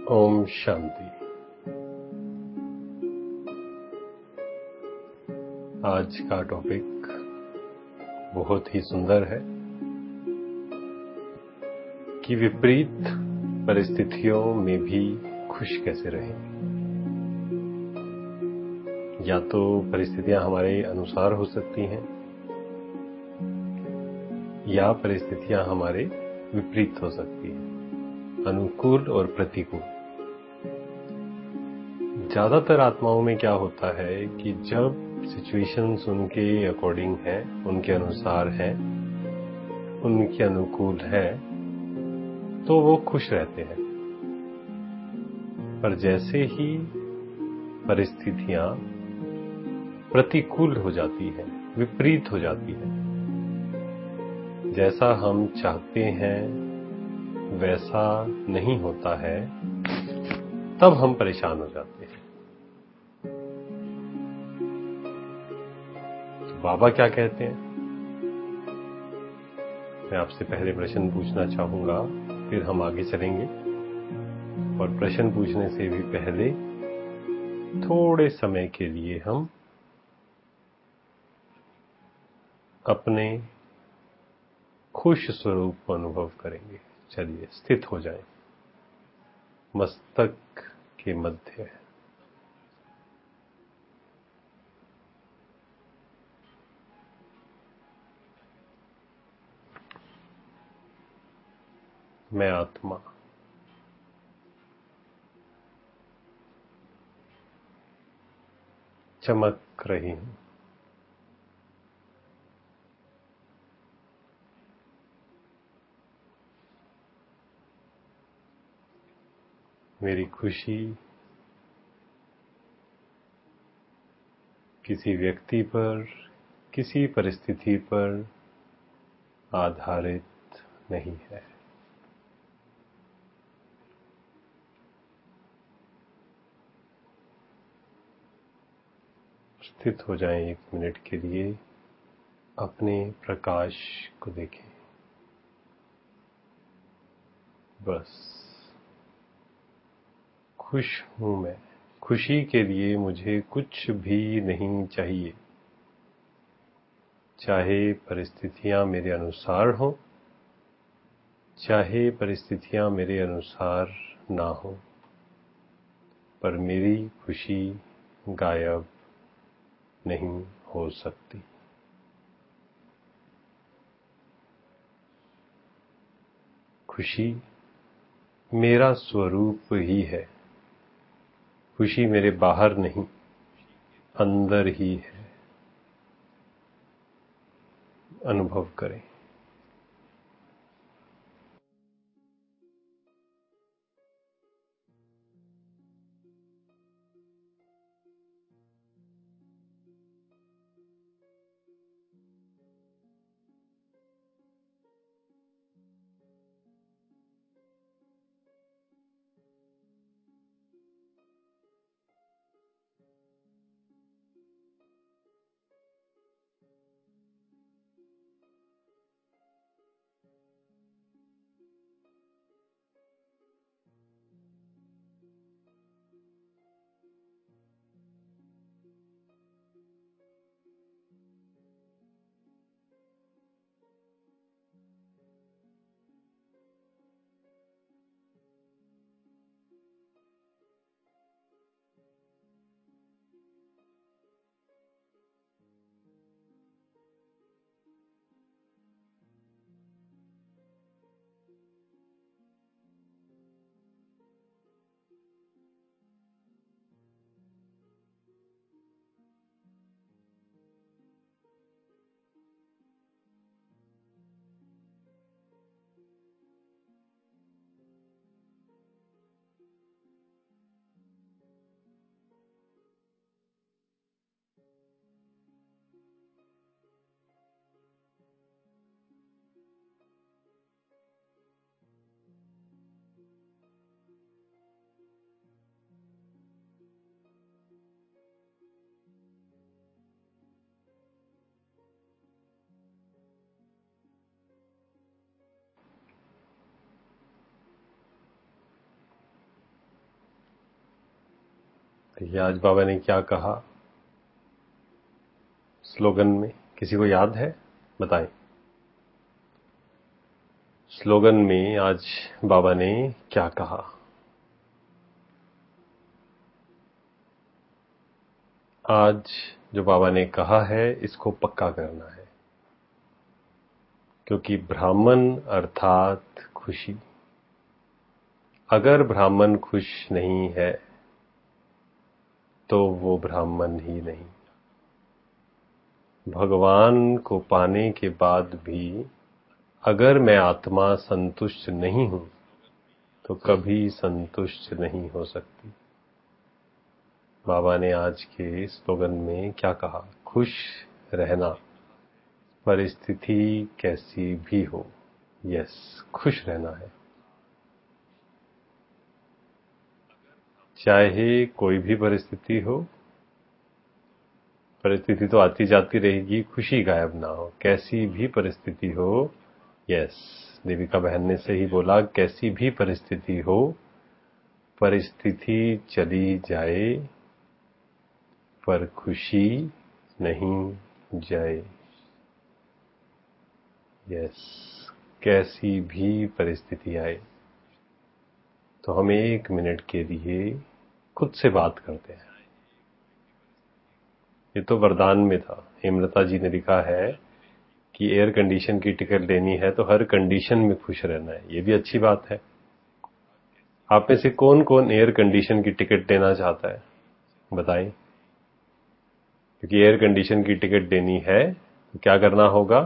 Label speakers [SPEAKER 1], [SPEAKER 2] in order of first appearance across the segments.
[SPEAKER 1] ओम शांति। आज का टॉपिक बहुत ही सुंदर है कि विपरीत परिस्थितियों में भी खुश कैसे रहें। या तो परिस्थितियां हमारे अनुसार हो सकती हैं या परिस्थितियां हमारे विपरीत हो सकती हैं, अनुकूल और प्रतिकूल। ज्यादातर आत्माओं में क्या होता है कि जब सिचुएशंस उनके अकॉर्डिंग है, उनके अनुसार है, उनके अनुकूल है, तो वो खुश रहते हैं। पर जैसे ही परिस्थितियां प्रतिकूल हो जाती हैं, विपरीत हो जाती हैं, जैसा हम चाहते हैं वैसा नहीं होता है, तब हम परेशान हो जाते हैं। तो बाबा क्या कहते हैं, मैं आपसे पहले प्रश्न पूछना चाहूंगा, फिर हम आगे चलेंगे। और प्रश्न पूछने से भी पहले थोड़े समय के लिए हम अपने खुश स्वरूप को अनुभव करेंगे। चलिए स्थित हो जाएं, मस्तक के मध्य। मैं आत्मा चमक रही हूं। मेरी खुशी किसी व्यक्ति पर, किसी परिस्थिति पर आधारित नहीं है। स्थित हो जाएं, 1 मिनट के लिए अपने प्रकाश को देखें। बस खुश हूं मैं। खुशी के लिए मुझे कुछ भी नहीं चाहिए, चाहे परिस्थितियां मेरे अनुसार हो, चाहे परिस्थितियां मेरे अनुसार ना हो, पर मेरी खुशी गायब नहीं हो सकती। खुशी मेरा स्वरूप ही है। खुशी मेरे बाहर नहीं, अंदर ही है। अनुभव करें। देखिए आज बाबा ने क्या कहा स्लोगन में, किसी को याद है? बताएं। स्लोगन में आज बाबा ने क्या कहा? आज जो बाबा ने कहा है इसको पक्का करना है, क्योंकि ब्राह्मण अर्थात खुशी। अगर ब्राह्मण खुश नहीं है तो वो ब्राह्मण ही नहीं। भगवान को पाने के बाद भी अगर मैं आत्मा संतुष्ट नहीं हूं तो कभी संतुष्ट नहीं हो सकती। बाबा ने आज के स्लोगन में क्या कहा? खुश रहना, परिस्थिति कैसी भी हो। यस, खुश रहना है, चाहे कोई भी परिस्थिति हो। परिस्थिति तो आती जाती रहेगी, खुशी गायब ना हो, कैसी भी परिस्थिति हो। यस, देविका बहन ने सही बोला, कैसी भी परिस्थिति हो, परिस्थिति चली जाए पर खुशी नहीं जाए। यस, कैसी भी परिस्थिति आए तो हम 1 मिनट के लिए खुद से बात करते हैं। ये तो वरदान में था। हेमलता जी ने लिखा है कि एयर कंडीशन की टिकट लेनी है तो हर कंडीशन में खुश रहना है। ये भी अच्छी बात है। आप में से कौन कौन एयर कंडीशन की टिकट लेना चाहता है? बताएं। क्योंकि एयर कंडीशन की टिकट लेनी है तो क्या करना होगा?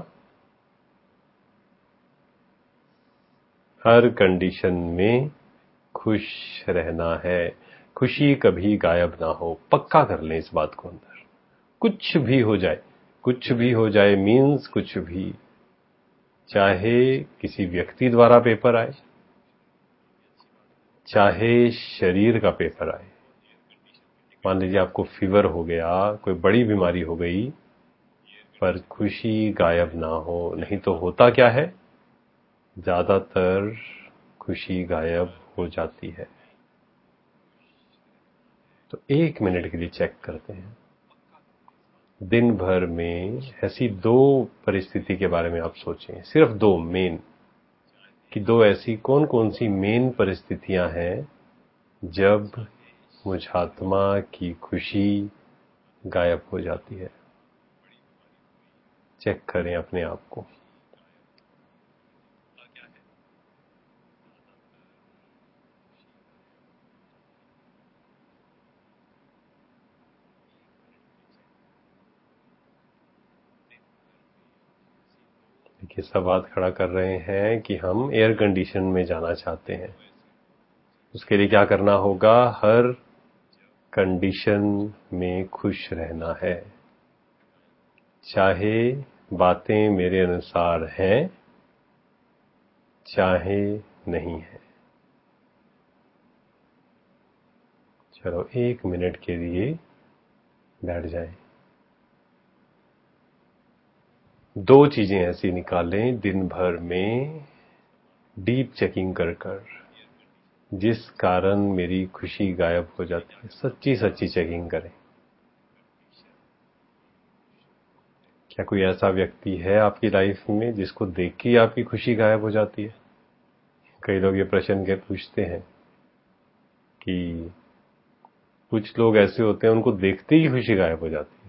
[SPEAKER 1] हर कंडीशन में खुश रहना है, खुशी कभी गायब ना हो। पक्का कर लें इस बात को अंदर। कुछ भी हो जाए, कुछ भी हो जाए मीन्स कुछ भी, चाहे किसी व्यक्ति द्वारा पेपर आए, चाहे शरीर का पेपर आए। मान लीजिए आपको फीवर हो गया, कोई बड़ी बीमारी हो गई, पर खुशी गायब ना हो। नहीं तो होता क्या है, ज्यादातर खुशी गायब हो जाती है। तो 1 मिनट के लिए चेक करते हैं। दिन भर में ऐसी 2 परिस्थिति के बारे में आप सोचें, सिर्फ 2 मेन, कि 2 ऐसी कौन कौन सी मेन परिस्थितियां हैं जब मुझ आत्मा की खुशी गायब हो जाती है। चेक करें अपने आप को। देखिए सब हाथ खड़ा कर रहे हैं कि हम एयर कंडीशन में जाना चाहते हैं। उसके लिए क्या करना होगा? हर कंडीशन में खुश रहना है, चाहे बातें मेरे अनुसार हैं चाहे नहीं है। चलो 1 मिनट के लिए बैठ जाएं। 2 चीजें ऐसी निकालें दिन भर में डीप चेकिंग कर जिस कारण मेरी खुशी गायब हो जाती है। सच्ची सच्ची चेकिंग करें। क्या कोई ऐसा व्यक्ति है आपकी लाइफ में जिसको देख के आपकी खुशी गायब हो जाती है? कई लोग ये प्रश्न के पूछते हैं कि कुछ लोग ऐसे होते हैं उनको देखते ही खुशी गायब हो जाती है।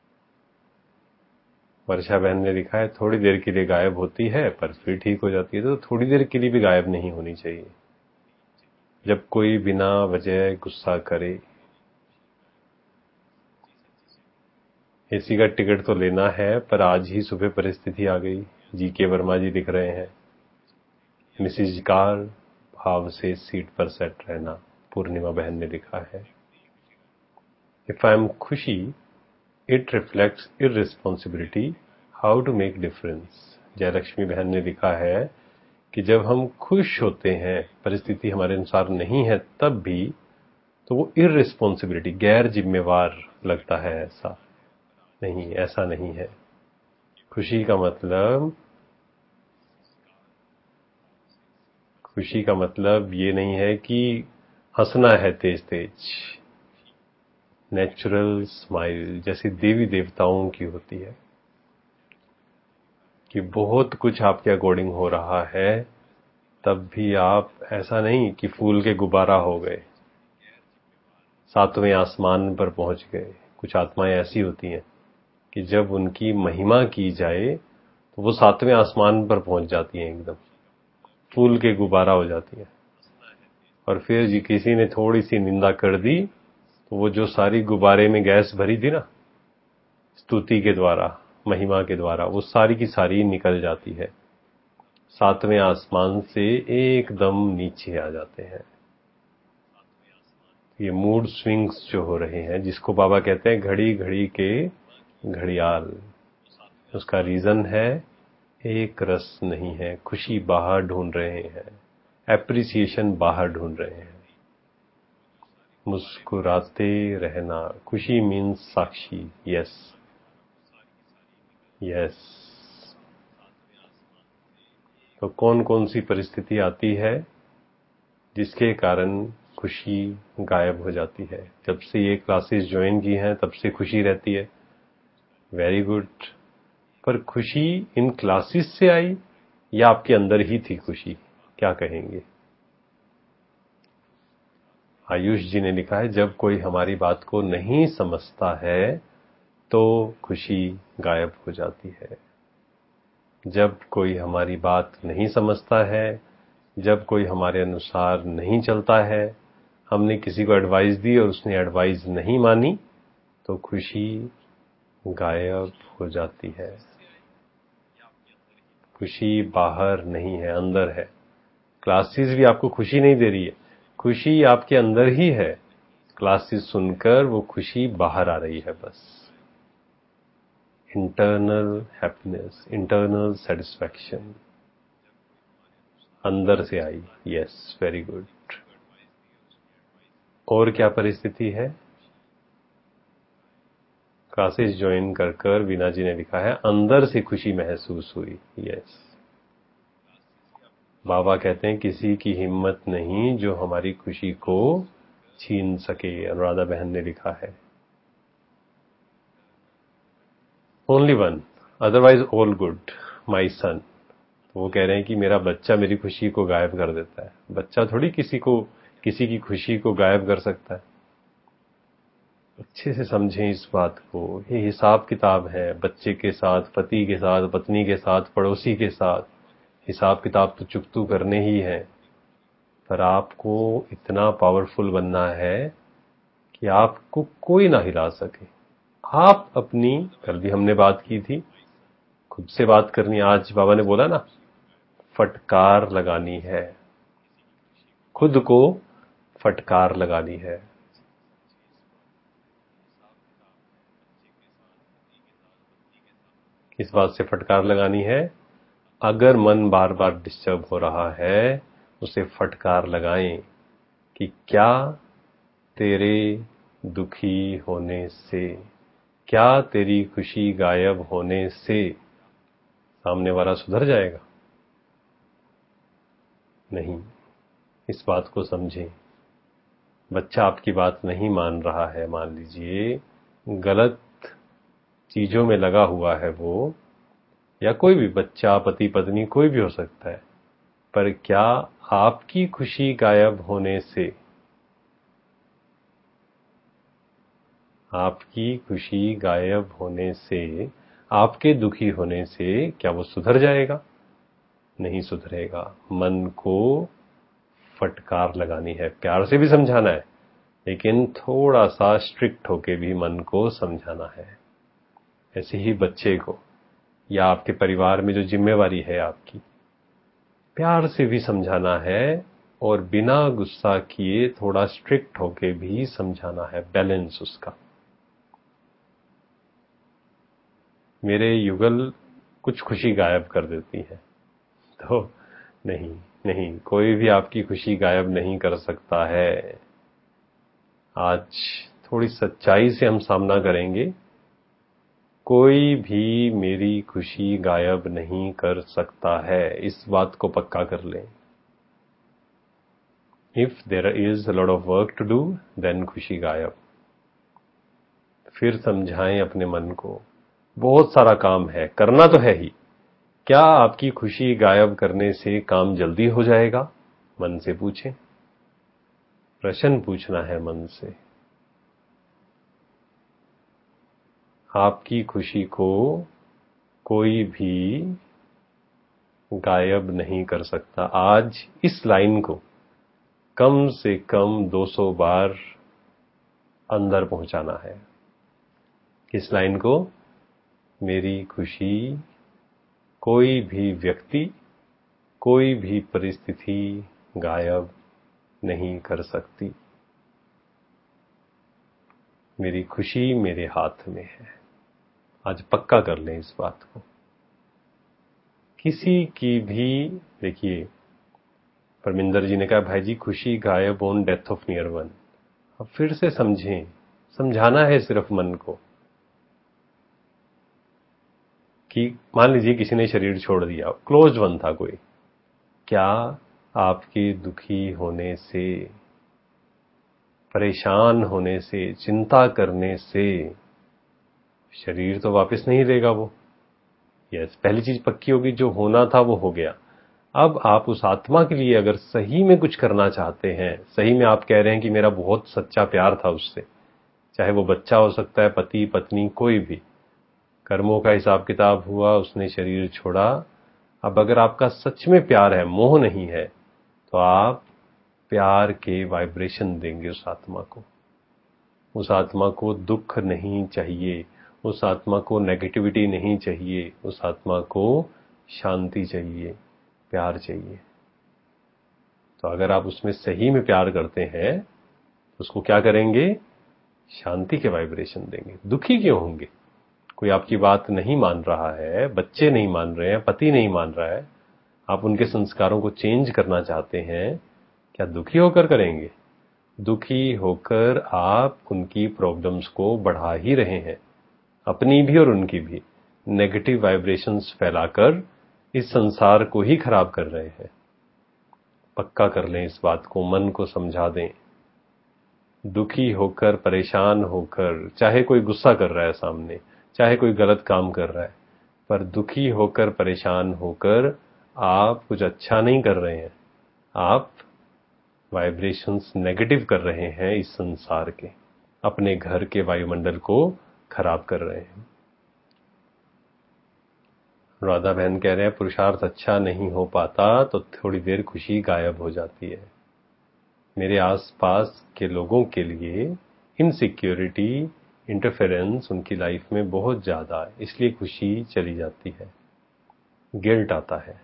[SPEAKER 1] वर्षा बहन ने लिखा है थोड़ी देर के लिए गायब होती है पर फिर ठीक हो जाती है। तो थोड़ी देर के लिए भी गायब नहीं होनी चाहिए। जब कोई बिना वजह गुस्सा करे, एसी का टिकट तो लेना है पर आज ही सुबह परिस्थिति आ गई। जी.के. वर्मा जी लिख रहे हैं, मिसिज कार भाव से सीट पर सेट रहना। पूर्णिमा बहन ने लिखा है, if I am khushi it reflects irresponsibility how to make difference. Jayalakshmi बहन ने लिखा है कि जब हम खुश होते हैं, परिस्थिति हमारे अनुसार नहीं है तब भी, तो वो इररिस्पॉन्सिबिलिटी, गैर जिम्मेवार लगता है। ऐसा नहीं, ऐसा नहीं है। खुशी का मतलब, खुशी का मतलब ये नहीं है कि हंसना है तेज तेज। नेचुरल स्माइल जैसी देवी देवताओं की होती है कि बहुत कुछ आपके अकॉर्डिंग हो रहा है, तब भी आप ऐसा नहीं कि फूल के गुब्बारा हो गए, सातवें आसमान पर पहुंच गए। कुछ आत्माएं ऐसी होती हैं कि जब उनकी महिमा की जाए तो वो सातवें आसमान पर पहुंच जाती हैं, एकदम फूल के गुब्बारा हो जाती हैं। और फिर जी किसी ने थोड़ी सी निंदा कर दी तो वो जो सारी गुब्बारे में गैस भरी थी ना, स्तुति के द्वारा, महिमा के द्वारा, वो सारी की सारी निकल जाती है, सातवें आसमान से एकदम नीचे आ जाते हैं। ये मूड स्विंग्स जो हो रहे हैं, जिसको बाबा कहते हैं घड़ी घड़ी के घड़ियाल, उसका रीजन है एक रस नहीं है, खुशी बाहर ढूंढ रहे हैं, एप्रिसिएशन बाहर ढूंढ रहे हैं। मुस्कुराते रहना, खुशी मीन्स साक्षी। Yes yes. तो कौन कौन सी परिस्थिति आती है जिसके कारण खुशी गायब हो जाती है? जब से ये क्लासेस ज्वाइन की हैं तब से खुशी रहती है। Very good. पर खुशी इन क्लासेस से आई या आपके अंदर ही थी खुशी? क्या कहेंगे? आयुष जी ने लिखा है, जब कोई हमारी बात को नहीं समझता है तो खुशी गायब हो जाती है। जब कोई हमारी बात नहीं समझता है, जब कोई हमारे अनुसार नहीं चलता है, हमने किसी को एडवाइस दी और उसने एडवाइस नहीं मानी, तो खुशी गायब हो जाती है। खुशी बाहर नहीं है, अंदर है। क्लासेस भी आपको खुशी नहीं दे रही है, खुशी आपके अंदर ही है। क्लासेस सुनकर वो खुशी बाहर आ रही है बस। इंटरनल हैप्पीनेस, इंटरनल सेटिस्फैक्शन अंदर से आई। Yes, very good. और क्या परिस्थिति है? क्लासेस ज्वाइन कर कर वीना जी ने लिखा है, अंदर से खुशी महसूस हुई। यस। बाबा कहते हैं किसी की हिम्मत नहीं जो हमारी खुशी को छीन सके। अनुराधा बहन ने लिखा है, only one, otherwise all good my son. वो कह रहे हैं कि मेरा बच्चा मेरी खुशी को गायब कर देता है। बच्चा थोड़ी किसी की खुशी को गायब कर सकता है। अच्छे से समझें इस बात को। ये हिसाब किताब है, बच्चे के साथ, पति के साथ, पत्नी के साथ, पड़ोसी के साथ हिसाब किताब तो चुकतू करने ही है। पर आपको इतना पावरफुल बनना है कि आपको कोई ना हिला सके। आप अपनी, कल भी हमने बात की थी, खुद से बात करनी। आज बाबा ने बोला ना, फटकार लगानी है, खुद को फटकार लगानी है। किस बात से फटकार लगानी है? अगर मन बार बार डिस्टर्ब हो रहा है, उसे फटकार लगाएं कि क्या तेरे दुखी होने से, क्या तेरी खुशी गायब होने से सामने वाला सुधर जाएगा? नहीं। इस बात को समझें। बच्चा आपकी बात नहीं मान रहा है, मान लीजिए गलत चीजों में लगा हुआ है वो, या कोई भी बच्चा, पति पत्नी, कोई भी हो सकता है, पर क्या आपकी खुशी गायब होने से, आपकी खुशी गायब होने से, आपके दुखी होने से क्या वो सुधर जाएगा? नहीं सुधरेगा। मन को फटकार लगानी है, प्यार से भी समझाना है, लेकिन थोड़ा सा स्ट्रिक्ट होके भी मन को समझाना है। ऐसे ही बच्चे को या आपके परिवार में जो जिम्मेवारी है आपकी, प्यार से भी समझाना है और बिना गुस्सा किए थोड़ा स्ट्रिक्ट होके भी समझाना है, बैलेंस उसका। मेरे युगल कुछ खुशी गायब कर देती है, तो नहीं नहीं, कोई भी आपकी खुशी गायब नहीं कर सकता है। आज थोड़ी सच्चाई से हम सामना करेंगे। कोई भी मेरी खुशी गायब नहीं कर सकता है, इस बात को पक्का कर लें। If there is a lot of work to do, then खुशी गायब। फिर समझाएं अपने मन को, बहुत सारा काम है, करना तो है ही। क्या आपकी खुशी गायब करने से काम जल्दी हो जाएगा? मन से पूछें, प्रश्न पूछना है मन से। आपकी खुशी को कोई भी गायब नहीं कर सकता। आज इस लाइन को कम से कम 200 बार अंदर पहुंचाना है। इस लाइन को, मेरी खुशी कोई भी व्यक्ति, कोई भी परिस्थिति गायब नहीं कर सकती। मेरी खुशी मेरे हाथ में है। आज पक्का कर लें इस बात को। किसी की भी, देखिए परमिंदर जी ने कहा भाई जी खुशी गायब on death of near one. अब फिर से समझें, समझाना है सिर्फ मन को कि मान लीजिए किसी ने शरीर छोड़ दिया, क्लोज वन था कोई, क्या आपके दुखी होने से, परेशान होने से, चिंता करने से शरीर तो वापस नहीं लेगा वो? यस, पहली चीज पक्की होगी, जो होना था वो हो गया। अब आप उस आत्मा के लिए अगर सही में कुछ करना चाहते हैं, सही में आप कह रहे हैं कि मेरा बहुत सच्चा प्यार था उससे, चाहे वो बच्चा हो सकता है, पति पत्नी, कोई भी, कर्मों का हिसाब किताब हुआ, उसने शरीर छोड़ा। अब अगर आपका सच में प्यार है, मोह नहीं है, तो आप प्यार के वाइब्रेशन देंगे उस आत्मा को। उस आत्मा को दुख नहीं चाहिए, उस आत्मा को नेगेटिविटी नहीं चाहिए, उस आत्मा को शांति चाहिए, प्यार चाहिए। तो अगर आप उसमें सही में प्यार करते हैं तो उसको क्या करेंगे? शांति के वाइब्रेशन देंगे। दुखी क्यों होंगे? कोई आपकी बात नहीं मान रहा है, बच्चे नहीं मान रहे हैं, पति नहीं मान रहा है, आप उनके संस्कारों को चेंज करना चाहते हैं, क्या दुखी होकर करेंगे? दुखी होकर आप उनकी प्रॉब्लम्स को बढ़ा ही रहे हैं, अपनी भी और उनकी भी। नेगेटिव वाइब्रेशंस फैलाकर इस संसार को ही खराब कर रहे हैं। पक्का कर लें इस बात को, मन को समझा दें। दुखी होकर, परेशान होकर, चाहे कोई गुस्सा कर रहा है सामने, चाहे कोई गलत काम कर रहा है, पर दुखी होकर, परेशान होकर आप कुछ अच्छा नहीं कर रहे हैं। आप वाइब्रेशंस नेगेटिव कर रहे हैं इस संसार के, अपने घर के वायुमंडल को खराब कर रहे हैं। राधा बहन कह रहे हैं पुरुषार्थ अच्छा नहीं हो पाता तो थोड़ी देर खुशी गायब हो जाती है। मेरे आसपास के लोगों के लिए इनसिक्योरिटी, इंटरफेरेंस उनकी लाइफ में बहुत ज्यादा है, इसलिए खुशी चली जाती है, गिल्ट आता है।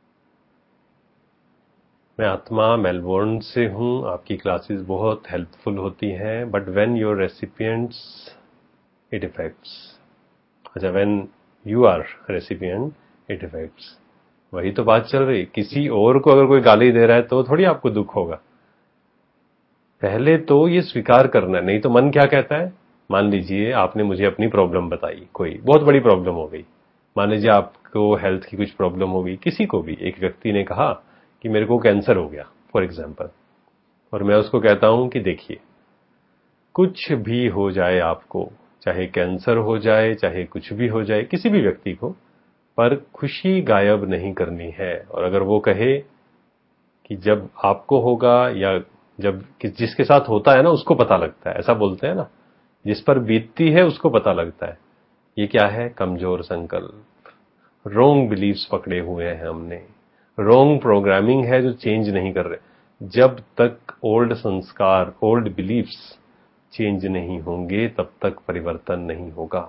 [SPEAKER 1] मैं आत्मा मेलबोर्न से हूं, आपकी क्लासेस बहुत हेल्पफुल होती हैं, but when your recipients it affects. अच्छा, when you are recipient it affects. वही तो बात चल रही। किसी और को अगर कोई गाली दे रहा है तो थोड़ी आपको दुख होगा। पहले तो ये स्वीकार करना है, नहीं तो मन क्या कहता है। मान लीजिए आपने मुझे अपनी प्रॉब्लम बताई, कोई बहुत बड़ी प्रॉब्लम हो गई, मान लीजिए आपको हेल्थ की कुछ प्रॉब्लम हो गई, किसी को भी, एक व्यक्ति ने कहा कि मेरे को कैंसर हो गया फॉर एग्जांपल, और मैं उसको कहता हूं कि देखिए कुछ भी हो जाए आपको, चाहे कैंसर हो जाए, चाहे कुछ भी हो जाए किसी भी व्यक्ति को, पर खुशी गायब नहीं करनी है। और अगर वो कहे कि जब आपको होगा या जब जिसके साथ होता है ना उसको पता लगता है, ऐसा बोलते हैं ना, जिस पर बीतती है उसको पता लगता है। ये क्या है? कमजोर संकल्प, रॉन्ग बिलीफ्स पकड़े हुए हैं हमने, रॉन्ग प्रोग्रामिंग है जो चेंज नहीं कर रहे। जब तक ओल्ड संस्कार, ओल्ड बिलीफ्स चेंज नहीं होंगे तब तक परिवर्तन नहीं होगा।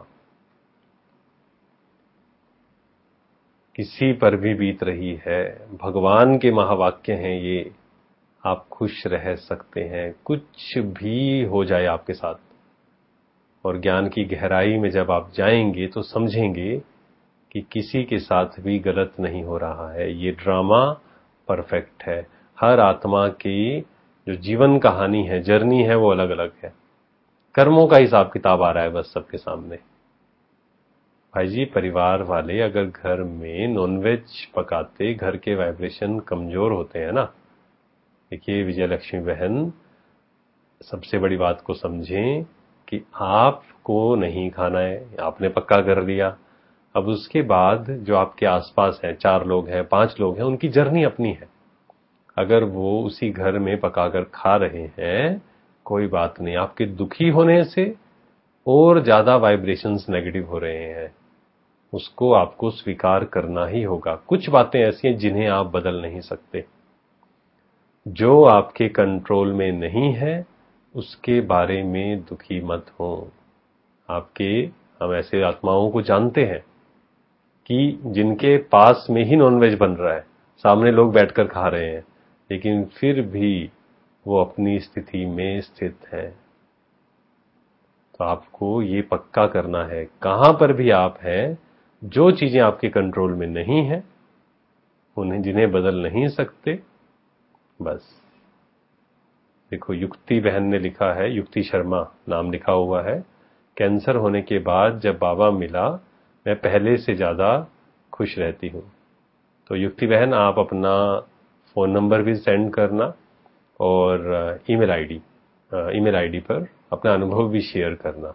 [SPEAKER 1] किसी पर भी बीत रही है, भगवान के महावाक्य हैं ये, आप खुश रह सकते हैं, कुछ भी हो जाए आपके साथ। और ज्ञान की गहराई में जब आप जाएंगे तो समझेंगे कि किसी के साथ भी गलत नहीं हो रहा है, ये ड्रामा परफेक्ट है। हर आत्मा की जो जीवन कहानी है, जर्नी है, वो अलग अलग है। कर्मों का हिसाब किताब आ रहा है बस सबके सामने। भाई जी, परिवार वाले अगर घर में नॉनवेज पकाते, घर के वाइब्रेशन कमजोर होते हैं ना। देखिए विजय लक्ष्मी बहन, सबसे बड़ी बात को समझें कि आपको आपको नहीं खाना है, आपने पक्का कर लिया। अब उसके बाद जो आपके आसपास हैं, 4 लोग हैं, 5 लोग हैं, उनकी जर्नी अपनी है। अगर वो उसी घर में पकाकर खा रहे हैं, कोई बात नहीं, आपके दुखी होने से और ज्यादा वाइब्रेशंस नेगेटिव हो रहे हैं, उसको आपको स्वीकार करना ही होगा। कुछ बातें ऐसी हैं जिन्हें आप बदल नहीं सकते, जो आपके कंट्रोल में नहीं है उसके बारे में दुखी मत हो। आपके हम ऐसे आत्माओं को जानते हैं कि जिनके पास में ही नॉनवेज बन रहा है, सामने लोग बैठकर खा रहे हैं, लेकिन फिर भी वो अपनी स्थिति में स्थित हैं। तो आपको ये पक्का करना है, कहां पर भी आप हैं, जो चीजें आपके कंट्रोल में नहीं है, उन्हें जिन्हें बदल नहीं सकते, बस। देखो, युक्ति बहन ने लिखा है, युक्ति शर्मा नाम लिखा हुआ है, कैंसर होने के बाद जब बाबा मिला मैं पहले से ज्यादा खुश रहती हूँ। तो युक्ति बहन, आप अपना फोन नंबर भी सेंड करना और ईमेल आईडी पर अपना अनुभव भी शेयर करना,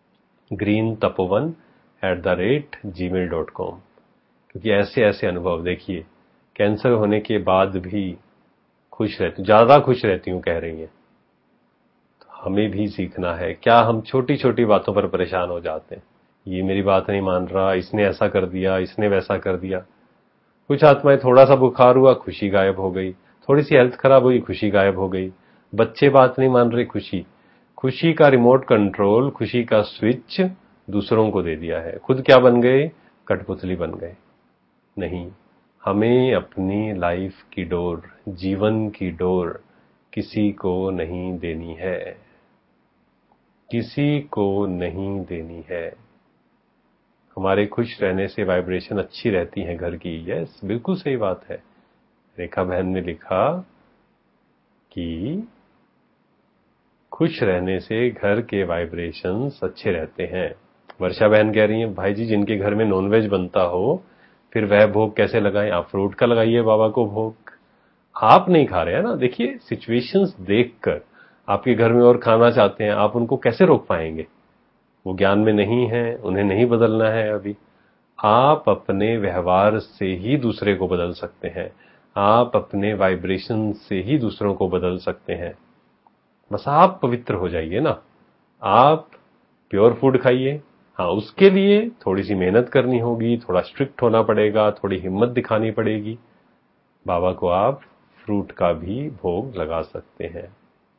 [SPEAKER 1] greentapovan@gmail.com। क्योंकि ऐसे ऐसे अनुभव, देखिए, कैंसर होने के बाद भी खुश रहती, ज्यादा खुश रहती हूँ कह रही हैं। तो हमें भी सीखना है। क्या हम छोटी छोटी बातों पर परेशान हो जाते हैं, ये मेरी बात नहीं मान रहा, इसने ऐसा कर दिया, इसने वैसा कर दिया। कुछ आत्माएं, थोड़ा सा बुखार हुआ, खुशी गायब हो गई, थोड़ी सी हेल्थ खराब हुई, खुशी गायब हो गई, बच्चे बात नहीं मान रहे, खुशी। खुशी का रिमोट कंट्रोल, खुशी का स्विच दूसरों को दे दिया है, खुद क्या बन गए, कठपुतली बन गए। नहीं, हमें अपनी लाइफ की डोर, जीवन की डोर किसी को नहीं देनी है, किसी को नहीं देनी है। हमारे खुश रहने से वाइब्रेशन अच्छी रहती है घर की। यस, बिल्कुल सही बात है। रेखा बहन ने लिखा कि खुश रहने से घर के वाइब्रेशंस अच्छे रहते हैं। वर्षा बहन कह रही हैं, भाई जी जिनके घर में नॉनवेज बनता हो फिर वह भोग कैसे लगाएं, आप फ्रूट का लगाइए बाबा को भोग। आप नहीं खा रहे हैं ना। देखिए, सिचुएशंस देखकर आपके घर में और खाना चाहते हैं, आप उनको कैसे रोक पाएंगे? वो ज्ञान में नहीं है, उन्हें नहीं बदलना है अभी। आप अपने व्यवहार से ही दूसरे को बदल सकते हैं, आप अपने वाइब्रेशन से ही दूसरों को बदल सकते हैं। बस आप पवित्र हो जाइए ना, आप प्योर फूड खाइए। हाँ, उसके लिए थोड़ी सी मेहनत करनी होगी, थोड़ा स्ट्रिक्ट होना पड़ेगा, थोड़ी हिम्मत दिखानी पड़ेगी। बाबा को आप फ्रूट का भी भोग लगा सकते हैं।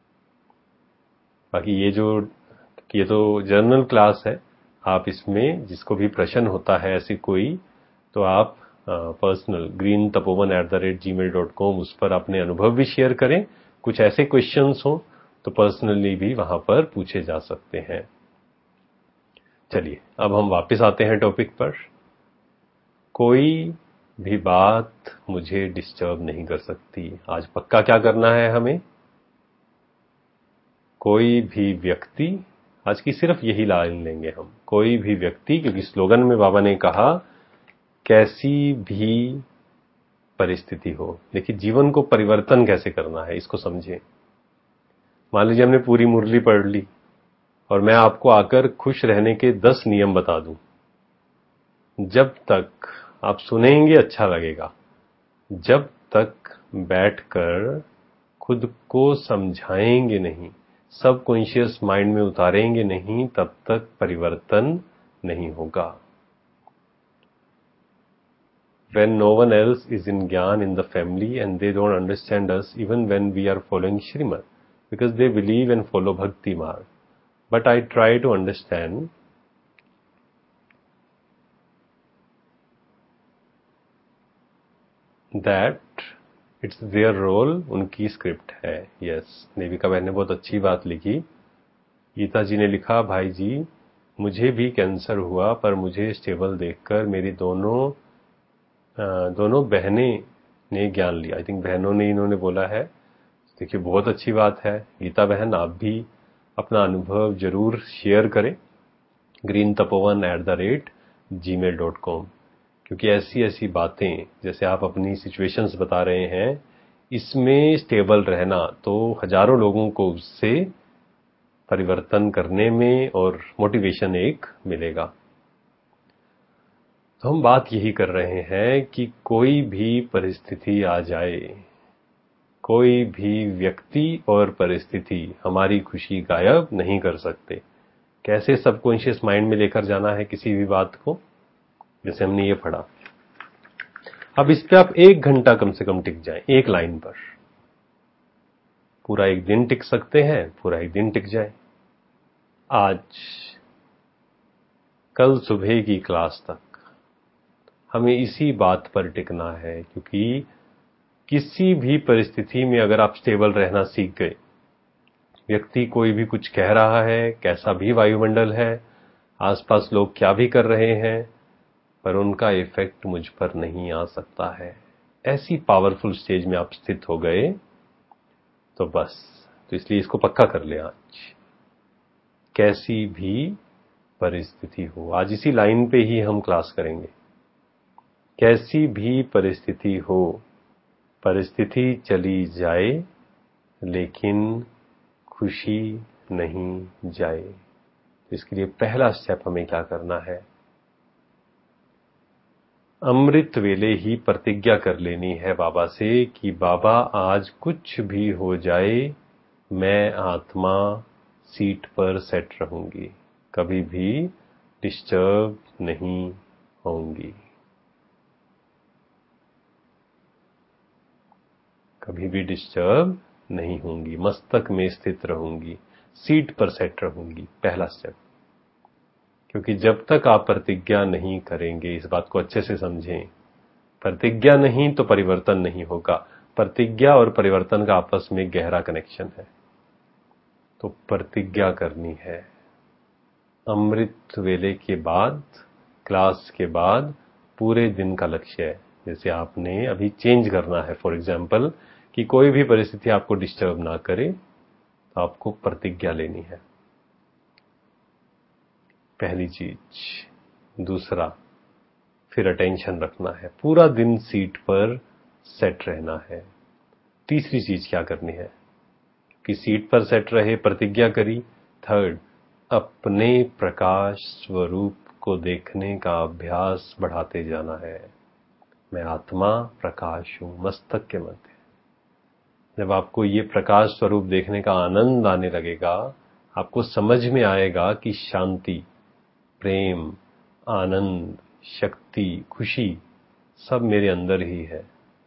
[SPEAKER 1] बाकी ये तो जर्नल क्लास है, आप इसमें जिसको भी प्रश्न होता है ऐसी कोई, तो आप पर्सनल greentapovan@gmail.com उस पर अपने अनुभव भी शेयर करें। कुछ ऐसे क्वेश्चंस हो तो पर्सनली भी वहां पर पूछे जा सकते हैं। चलिए, अब हम वापस आते हैं टॉपिक पर। कोई भी बात मुझे डिस्टर्ब नहीं कर सकती। आज पक्का क्या करना है हमें? कोई भी व्यक्ति, आज की सिर्फ यही लाइन लेंगे हम, कोई भी व्यक्ति, क्योंकि स्लोगन में बाबा ने कहा कैसी भी परिस्थिति हो। देखिए, जीवन को परिवर्तन कैसे करना है इसको समझें। मान लीजिए हमने पूरी मुरली पढ़ ली और मैं आपको आकर खुश रहने के 10 नियम बता दूं। जब तक आप सुनेंगे अच्छा लगेगा, जब तक बैठकर खुद को समझाएंगे नहीं, सबकॉन्शियस माइंड में उतारेंगे नहीं, तब तक परिवर्तन नहीं होगा। When no one else is in Gyan in the family and they don't understand us even when we are following Shrimad, because they believe and follow Bhakti Marg. But I try to understand that it's their role, उनकी script है। Yes, Devika बहन ने बहुत अच्छी बात लिखी। गीता जी ने लिखा, भाई जी मुझे भी कैंसर हुआ पर मुझे स्टेबल देखकर मेरी दोनों बहनें ने ज्ञान लिया। आई थिंक बहनों ने इन्होंने बोला है। देखिए, बहुत अच्छी बात है। गीता बहन, आप भी अपना अनुभव जरूर शेयर करें greentapovan@gmail.com, क्योंकि ऐसी ऐसी बातें, जैसे आप अपनी सिचुएशंस बता रहे हैं, इसमें स्टेबल रहना तो हजारों लोगों को उससे परिवर्तन करने में और मोटिवेशन एक मिलेगा। तो हम बात यही कर रहे हैं कि कोई भी परिस्थिति आ जाए, कोई भी व्यक्ति और परिस्थिति हमारी खुशी गायब नहीं कर सकते। कैसे सबकॉन्शियस माइंड में लेकर जाना है किसी भी बात को, जैसे हमने ये पढ़ा। अब इस पे आप 1 घंटा कम से कम टिक जाएं, एक लाइन पर। पूरा एक दिन टिक सकते हैं, पूरा एक दिन टिक जाए। आज कल सुबह की क्लास तक हमें इसी बात पर टिकना है, क्योंकि किसी भी परिस्थिति में अगर आप स्टेबल रहना सीख गए, व्यक्ति कोई भी कुछ कह रहा है, कैसा भी वायुमंडल है, आसपास लोग क्या भी कर रहे हैं, पर उनका इफेक्ट मुझ पर नहीं आ सकता है, ऐसी पावरफुल स्टेज में आप स्थित हो गए तो बस। तो इसलिए इसको पक्का कर ले आज, कैसी भी परिस्थिति हो। आज इसी लाइन पे ही हम क्लास करेंगे। कैसी भी परिस्थिति हो, परिस्थिति चली जाए लेकिन खुशी नहीं जाए। तो इसके लिए पहला स्टेप हमें क्या करना है, अमृत वेले ही प्रतिज्ञा कर लेनी है बाबा से कि बाबा आज कुछ भी हो जाए, मैं आत्मा सीट पर सेट रहूंगी, कभी भी डिस्टर्ब नहीं होंगी, कभी भी डिस्टर्ब नहीं होंगी, मस्तक में स्थित रहूंगी, सीट पर सेट रहूंगी। पहला स्टेप। क्योंकि जब तक आप प्रतिज्ञा नहीं करेंगे, इस बात को अच्छे से समझें, प्रतिज्ञा नहीं तो परिवर्तन नहीं होगा। प्रतिज्ञा और परिवर्तन का आपस में गहरा कनेक्शन है। तो प्रतिज्ञा करनी है। अमृत वेले के बाद, क्लास के बाद पूरे दिन का लक्ष्य है। जैसे आपने अभी चेंज करना है, फॉर एग्जाम्पल, कि कोई भी परिस्थिति आपको डिस्टर्ब ना करे, तो आपको प्रतिज्ञा लेनी है, पहली चीज। दूसरा, फिर अटेंशन रखना है, पूरा दिन सीट पर सेट रहना है। तीसरी चीज क्या करनी है कि सीट पर सेट रहे, प्रतिज्ञा करी। थर्ड, अपने प्रकाश स्वरूप को देखने का अभ्यास बढ़ाते जाना है। मैं आत्मा प्रकाश हूं, मस्तक के मध्य। जब आपको ये प्रकाश स्वरूप देखने का आनंद आने लगेगा, आपको समझ में आएगा कि शांति, प्रेम, आनंद, शक्ति, खुशी सब मेरे अंदर ही है।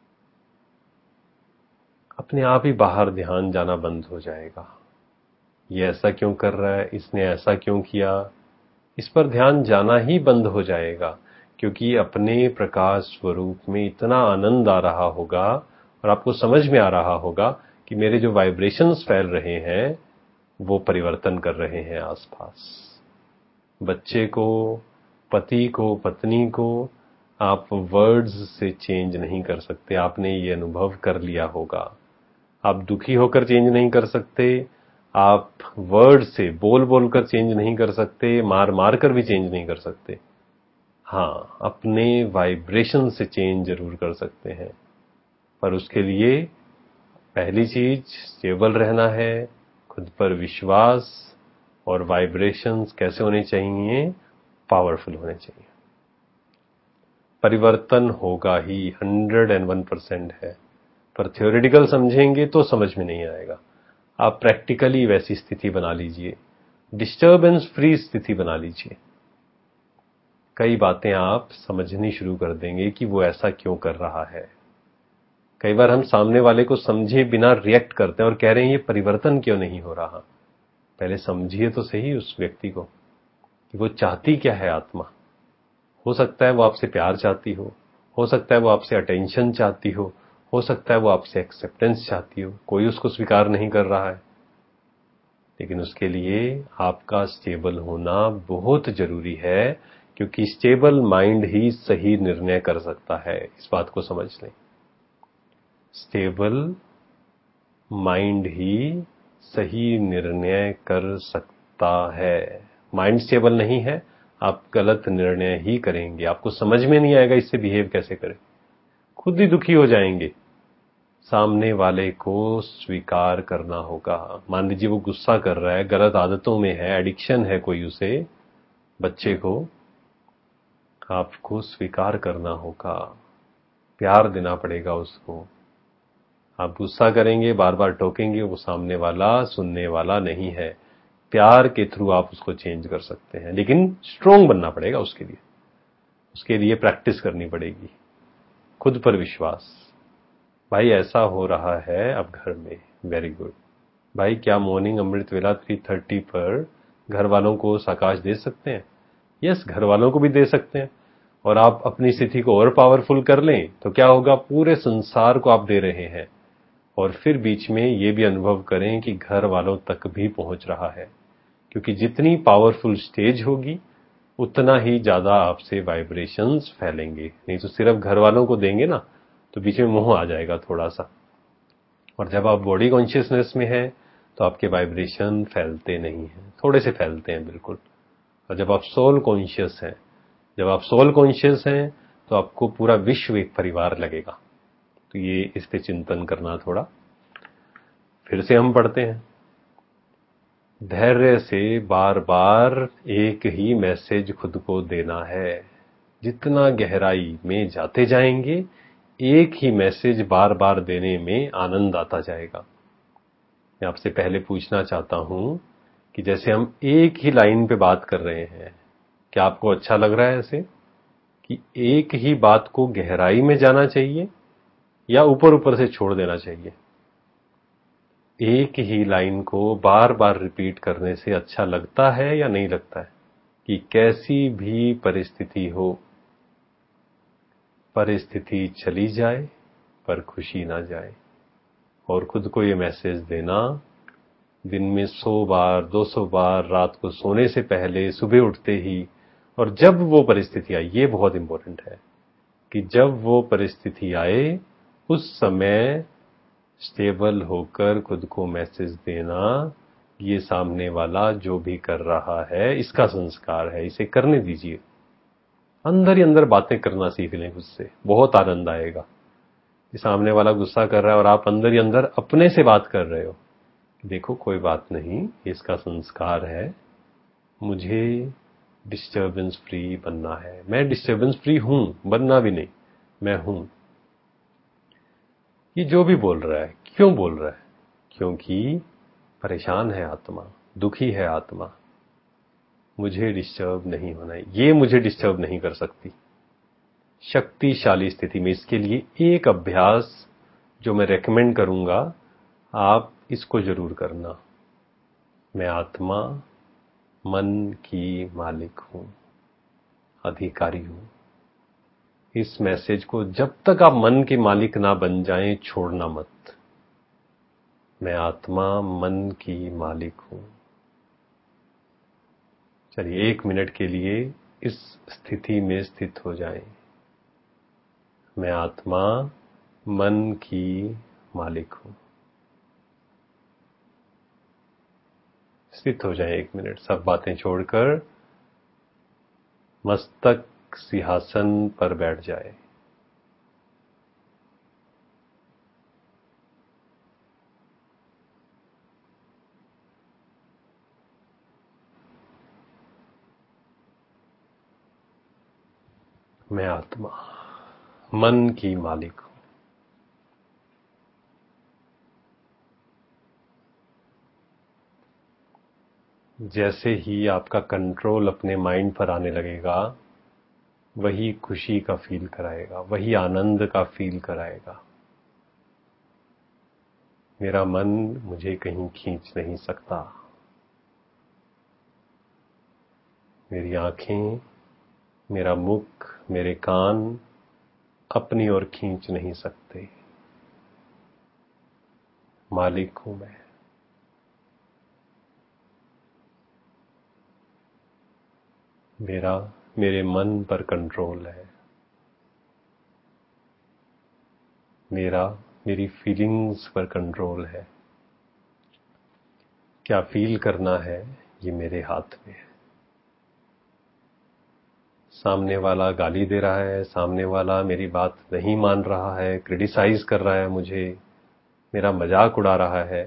[SPEAKER 1] अपने आप ही बाहर ध्यान जाना बंद हो जाएगा। ये ऐसा क्यों कर रहा है, इसने ऐसा क्यों किया, इस पर ध्यान जाना ही बंद हो जाएगा। क्योंकि अपने प्रकाश स्वरूप में इतना आनंद आ रहा होगा और आपको समझ में आ रहा होगा कि मेरे जो वाइब्रेशंस फैल रहे हैं वो परिवर्तन कर रहे हैं आसपास। बच्चे को, पति को, पत्नी को आप वर्ड्स से चेंज नहीं कर सकते, आपने ये अनुभव कर लिया होगा। आप दुखी होकर चेंज नहीं कर सकते, आप वर्ड से, बोल बोल कर चेंज नहीं कर सकते, मार मार कर भी चेंज नहीं कर सकते। हाँ, अपने वाइब्रेशन से चेंज जरूर कर सकते हैं। पर उसके लिए पहली चीज स्टेबल रहना है, खुद पर विश्वास, और वाइब्रेशंस कैसे होने चाहिए, पावरफुल होने चाहिए। परिवर्तन होगा ही, 101% है। पर थ्योरेटिकल समझेंगे तो समझ में नहीं आएगा। आप प्रैक्टिकली वैसी स्थिति बना लीजिए, डिस्टर्बेंस फ्री स्थिति बना लीजिए। कई बातें आप समझनी शुरू कर देंगे कि वो ऐसा क्यों कर रहा है। कई बार हम सामने वाले को समझे बिना रिएक्ट करते हैं और कह रहे हैं ये परिवर्तन क्यों नहीं हो रहा। पहले समझिए तो सही उस व्यक्ति को कि वो चाहती क्या है आत्मा। हो सकता है वो आपसे प्यार चाहती हो सकता है वो आपसे अटेंशन चाहती हो सकता है वो आपसे एक्सेप्टेंस चाहती हो, कोई उसको स्वीकार नहीं कर रहा है। लेकिन उसके लिए आपका स्टेबल होना बहुत जरूरी है, क्योंकि स्टेबल माइंड ही सही निर्णय कर सकता है। इस बात को समझ लें, स्टेबल माइंड ही सही निर्णय कर सकता है। माइंड स्टेबल नहीं है, आप गलत निर्णय ही करेंगे, आपको समझ में नहीं आएगा इससे बिहेव कैसे करें, खुद ही दुखी हो जाएंगे। सामने वाले को स्वीकार करना होगा। मान लीजिए वो गुस्सा कर रहा है, गलत आदतों में है, एडिक्शन है कोई उसे, बच्चे को, आपको स्वीकार करना होगा, प्यार देना पड़ेगा उसको। आप गुस्सा करेंगे, बार बार टोकेंगे, वो सामने वाला सुनने वाला नहीं है। प्यार के थ्रू आप उसको चेंज कर सकते हैं, लेकिन स्ट्रोंग बनना पड़ेगा उसके लिए प्रैक्टिस करनी पड़ेगी, खुद पर विश्वास। भाई ऐसा हो रहा है अब घर में, वेरी गुड। भाई क्या मॉर्निंग अमृत वेला 3:30 पर घर वालों को साकाश दे सकते हैं? यस, घर वालों को भी दे सकते हैं। और आप अपनी स्थिति को और पावरफुल कर लें तो क्या होगा, पूरे संसार को आप दे रहे हैं। और फिर बीच में ये भी अनुभव करें कि घर वालों तक भी पहुंच रहा है, क्योंकि जितनी पावरफुल स्टेज होगी उतना ही ज्यादा आपसे वाइब्रेशंस फैलेंगे। नहीं तो सिर्फ घर वालों को देंगे ना तो बीच में मोह आ जाएगा थोड़ा सा। और जब आप बॉडी कॉन्शियसनेस में हैं तो आपके वाइब्रेशन फैलते नहीं हैं, थोड़े से फैलते हैं बिल्कुल। और जब आप सोल कॉन्शियस हैं, जब आप सोल कॉन्शियस हैं तो आपको पूरा विश्व एक परिवार लगेगा। तो ये इस पे चिंतन करना थोड़ा। फिर से हम पढ़ते हैं, धैर्य से बार बार एक ही मैसेज खुद को देना है। जितना गहराई में जाते जाएंगे एक ही मैसेज बार बार देने में आनंद आता जाएगा। मैं आपसे पहले पूछना चाहता हूं कि जैसे हम एक ही लाइन पे बात कर रहे हैं, क्या आपको अच्छा लग रहा है ऐसे कि एक ही बात को गहराई में जाना चाहिए या ऊपर ऊपर से छोड़ देना चाहिए? एक ही लाइन को बार बार रिपीट करने से अच्छा लगता है या नहीं लगता है कि कैसी भी परिस्थिति हो, परिस्थिति चली जाए पर खुशी ना जाए। और खुद को ये मैसेज देना दिन में 100 बार 200 बार, रात को सोने से पहले, सुबह उठते ही। और जब वो परिस्थिति आए, ये बहुत इंपॉर्टेंट है कि जब वो परिस्थिति आए उस समय स्टेबल होकर खुद को मैसेज देना, ये सामने वाला जो भी कर रहा है इसका संस्कार है, इसे करने दीजिए। अंदर ही अंदर बातें करना सीख लें उससे, बहुत आनंद आएगा। कि सामने वाला गुस्सा कर रहा है और आप अंदर ही अंदर अपने से बात कर रहे हो, देखो कोई बात नहीं, इसका संस्कार है, मुझे डिस्टर्बेंस फ्री बनना है। मैं डिस्टर्बेंस फ्री हूं, बनना भी नहीं, मैं हूं। ये जो भी बोल रहा है, क्यों बोल रहा है? क्योंकि परेशान है आत्मा, दुखी है आत्मा, मुझे डिस्टर्ब नहीं होना है, ये मुझे डिस्टर्ब नहीं कर सकती। शक्तिशाली स्थिति में इसके लिए एक अभ्यास जो मैं रेकमेंड करूंगा, आप इसको जरूर करना। मैं आत्मा मन की मालिक हूं, अधिकारी हूं। इस मैसेज को जब तक आप मन के मालिक ना बन जाएं, छोड़ना मत। मैं आत्मा मन की मालिक हूं। चलिए 1 मिनट के लिए इस स्थिति में स्थित हो जाएं। मैं आत्मा मन की मालिक हूं। स्थित हो जाएं 1 मिनट, सब बातें छोड़कर मस्तक सिंहासन पर बैठ जाए। मैं आत्मा मन की मालिक हूं। जैसे ही आपका कंट्रोल अपने माइंड पर आने लगेगा, वही खुशी का फील कराएगा, वही आनंद का फील कराएगा। मेरा मन मुझे कहीं खींच नहीं सकता, मेरी आंखें, मेरा मुख, मेरे कान अपनी ओर खींच नहीं सकते। मालिक हूं मैं। मेरे मन पर कंट्रोल है। मेरी फीलिंग्स पर कंट्रोल है। क्या फील करना है ये मेरे हाथ में है। सामने वाला गाली दे रहा है, सामने वाला मेरी बात नहीं मान रहा है, क्रिटिसाइज कर रहा है मुझे, मेरा मजाक उड़ा रहा है,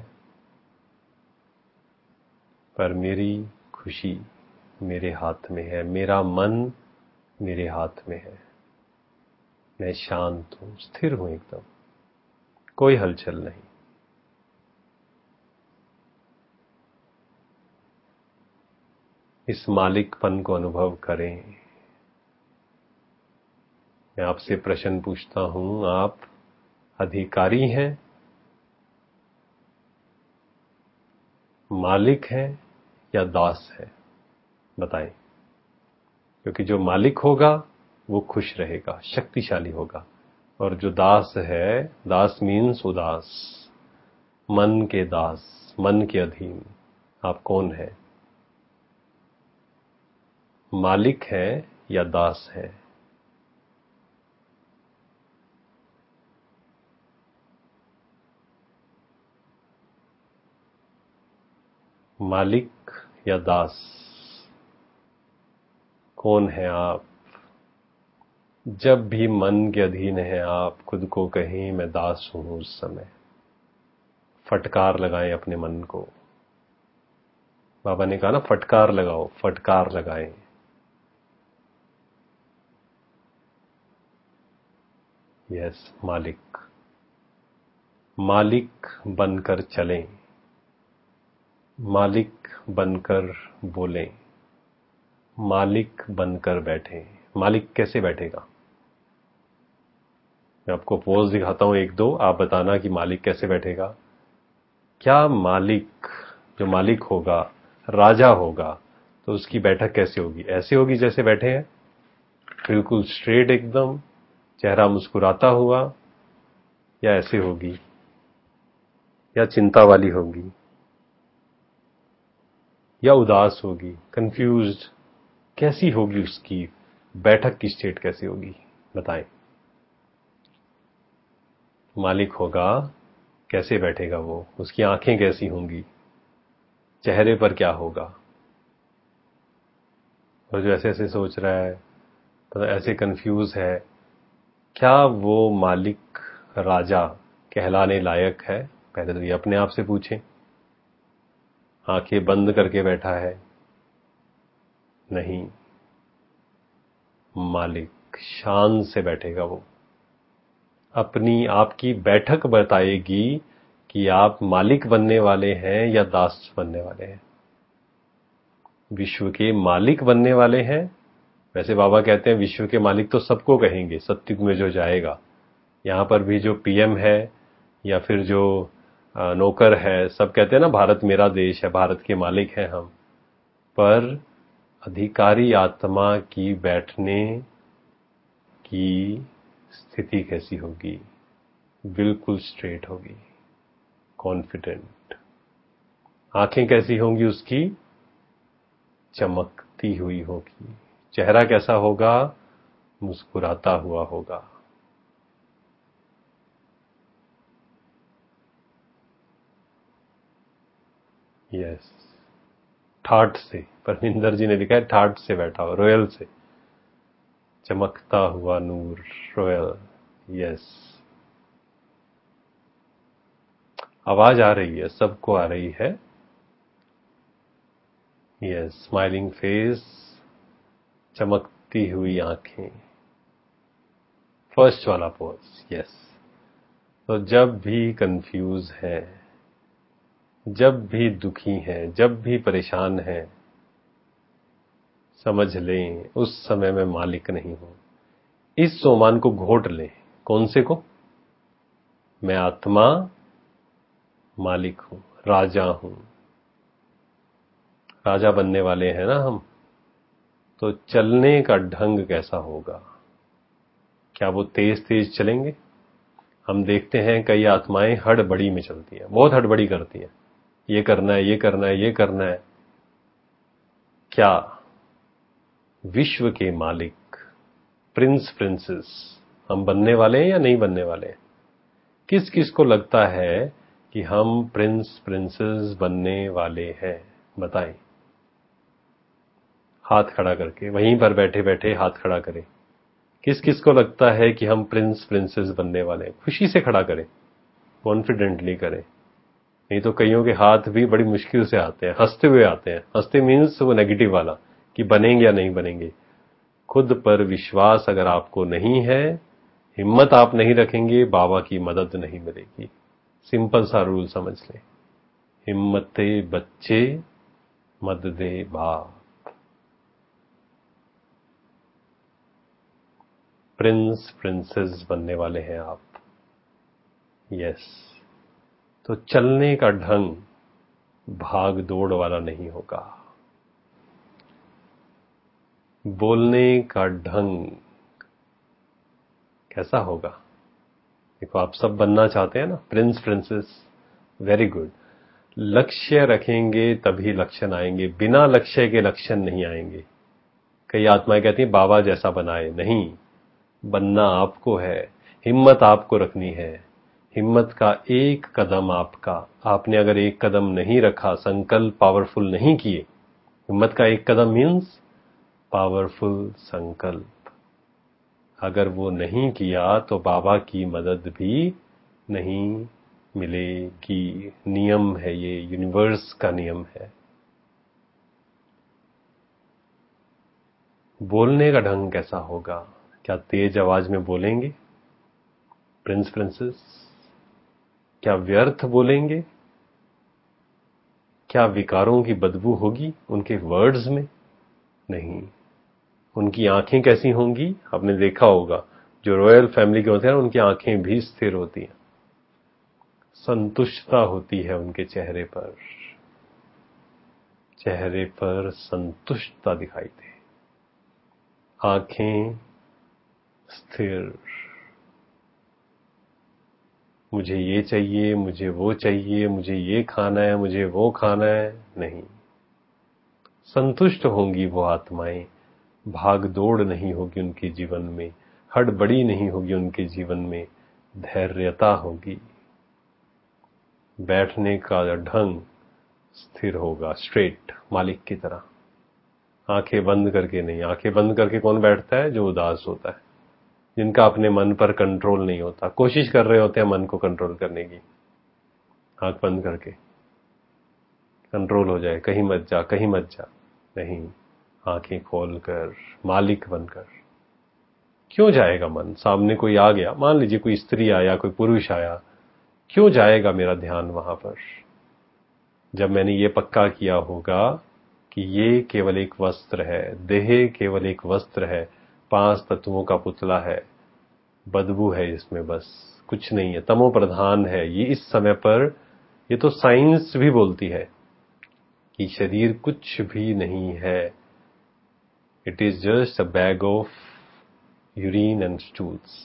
[SPEAKER 1] पर मेरी खुशी मेरे हाथ में है, मेरा मन मेरे हाथ में है। मैं शांत हूं, स्थिर हूं, एकदम कोई हलचल नहीं। इस मालिकपन को अनुभव करें। मैं आपसे प्रश्न पूछता हूं, आप अधिकारी हैं, मालिक हैं या दास है? बताएं। क्योंकि जो मालिक होगा वो खुश रहेगा, शक्तिशाली होगा, और जो दास है, दास मीन्स उदास, मन के दास, मन के अधीन। आप कौन है? मालिक है या दास है? मालिक या दास, कौन है आप? जब भी मन के अधीन है आप, खुद को कहें मैं दास हूं। उस समय फटकार लगाएं अपने मन को। बाबा ने कहा ना, फटकार लगाओ, फटकार लगाएं। यस, मालिक। मालिक बनकर चलें, मालिक बनकर बोलें, मालिक बनकर बैठें। मालिक कैसे बैठेगा? मैं आपको पोज दिखाता हूं एक दो, आप बताना कि मालिक कैसे बैठेगा। क्या मालिक, जो मालिक होगा, राजा होगा, तो उसकी बैठक कैसे होगी? ऐसे होगी जैसे बैठे हैं, बिल्कुल स्ट्रेट एकदम, चेहरा मुस्कुराता हुआ, या ऐसे होगी, या चिंता वाली होगी, या उदास होगी, कंफ्यूज्ड? कैसी होगी उसकी बैठक की स्टेट, कैसी होगी? बताएं। मालिक होगा, कैसे बैठेगा वो? उसकी आंखें कैसी होंगी? चेहरे पर क्या होगा? और जो ऐसे ऐसे सोच रहा है, तो ऐसे कंफ्यूज है, क्या वो मालिक, राजा कहलाने लायक है? पहले तो ये अपने आप से पूछें। आंखें बंद करके बैठा है? नहीं। मालिक शान से बैठेगा वो। अपनी आपकी बैठक बताएगी कि आप मालिक बनने वाले हैं या दास बनने वाले हैं। विश्व के मालिक बनने वाले हैं। वैसे बाबा कहते हैं विश्व के मालिक तो सबको कहेंगे सत्युग में जो जाएगा। यहां पर भी जो पीएम है या फिर जो नौकर है, सब कहते हैं ना भारत मेरा देश है, भारत के मालिक हैं हम। पर अधिकारी आत्मा की बैठने की स्थिति कैसी होगी? बिल्कुल स्ट्रेट होगी, कॉन्फिडेंट। आंखें कैसी होंगी उसकी? चमकती हुई होगी। चेहरा कैसा होगा? मुस्कुराता हुआ होगा। यस, ठाठ से, परमिंदर जी ने लिखा है ठाठ से बैठा हो, रॉयल से, चमकता हुआ नूर, रॉयल। यस। आवाज आ रही है, सबको आ रही है। यस, स्माइलिंग फेस, चमकती हुई आंखें। फर्स्ट वाला पोज। यस। तो जब भी कंफ्यूज है, जब भी दुखी हैं, जब भी परेशान हैं, समझ लें उस समय मैं मालिक नहीं हूं। इस सोमान को घोट लें। कौन से को? मैं आत्मा मालिक हूं, राजा हूं। राजा बनने वाले हैं ना हम। तो चलने का ढंग कैसा होगा? क्या वो तेज तेज चलेंगे? हम देखते हैं कई आत्माएं हड़बड़ी में चलती हैं, बहुत हड़बड़ी करती हैं। ये करना है, ये करना है, ये करना है। क्या विश्व के मालिक, प्रिंस प्रिंसेस हम बनने वाले हैं या नहीं बनने वाले हैं? किस किस को लगता है कि हम प्रिंस प्रिंसेस बनने वाले हैं? बताएं। हाथ खड़ा करके, वहीं पर बैठे बैठे हाथ खड़ा करें। किस किस को लगता है कि हम प्रिंस प्रिंसेस बनने वाले हैं? खुशी से खड़ा करें। कॉन्फिडेंटली करें। नहीं तो कईयों के हाथ भी बड़ी मुश्किल से आते हैं, हंसते हुए आते हैं। हंसते मीन्स वो नेगेटिव वाला कि बनेंगे या नहीं बनेंगे। खुद पर विश्वास अगर आपको नहीं है, हिम्मत आप नहीं रखेंगे, बाबा की मदद नहीं मिलेगी। सिंपल सा रूल समझ लें, हिम्मते बच्चे मददे बाप। प्रिंस प्रिंसेस बनने वाले हैं आप। यस, तो चलने का ढंग भाग दौड़ वाला नहीं होगा। बोलने का ढंग कैसा होगा? देखो, आप सब बनना चाहते हैं ना, प्रिंस प्रिंसेस, वेरी गुड। लक्ष्य रखेंगे तभी लक्षण आएंगे, बिना लक्ष्य के लक्षण नहीं आएंगे। कई आत्माएं कहती हैं बाबा जैसा बनाए, नहीं, बनना आपको है, हिम्मत आपको रखनी है। हिम्मत का एक कदम आपका, आपने अगर एक कदम नहीं रखा, संकल्प पावरफुल नहीं किए, हिम्मत का एक कदम मीन्स पावरफुल संकल्प, अगर वो नहीं किया तो बाबा की मदद भी नहीं मिलेगी। नियम है ये, यूनिवर्स का नियम है। बोलने का ढंग कैसा होगा? क्या तेज आवाज में बोलेंगे प्रिंस प्रिंसेस? क्या व्यर्थ बोलेंगे? क्या विकारों की बदबू होगी उनके वर्ड्स में? नहीं। उनकी आंखें कैसी होंगी? आपने देखा होगा, जो रॉयल फैमिली के होते हैं उनकी आंखें भी स्थिर होती हैं, संतुष्टता होती है उनके चेहरे पर, चेहरे पर संतुष्टता दिखाई दे, आंखें स्थिर। मुझे ये चाहिए, मुझे वो चाहिए, मुझे ये खाना है, मुझे वो खाना है, नहीं। संतुष्ट होंगी वो आत्माएं, भाग दौड़ नहीं होगी उनके जीवन में, हड़बड़ी नहीं होगी उनके जीवन में, धैर्यता होगी। बैठने का ढंग स्थिर होगा, स्ट्रेट, मालिक की तरह। आंखें बंद करके नहीं। आंखें बंद करके कौन बैठता है? जो उदास होता है, जिनका अपने मन पर कंट्रोल नहीं होता, कोशिश कर रहे होते हैं मन को कंट्रोल करने की। आंख बंद करके कंट्रोल हो जाए, कहीं मत जा, कहीं मत जा, नहीं, आंखें खोलकर, मालिक बनकर। क्यों जाएगा मन? सामने कोई आ गया, मान लीजिए कोई स्त्री आया, कोई पुरुष आया, क्यों जाएगा मेरा ध्यान वहां पर? जब मैंने ये पक्का किया होगा कि ये केवल एक वस्त्र है, देह केवल एक वस्त्र है, 5 तत्वों का पुतला है, बदबू है इसमें, बस कुछ नहीं है, तमो प्रधान है ये इस समय पर। ये तो साइंस भी बोलती है कि शरीर कुछ भी नहीं है, it is just a bag of urine and stools.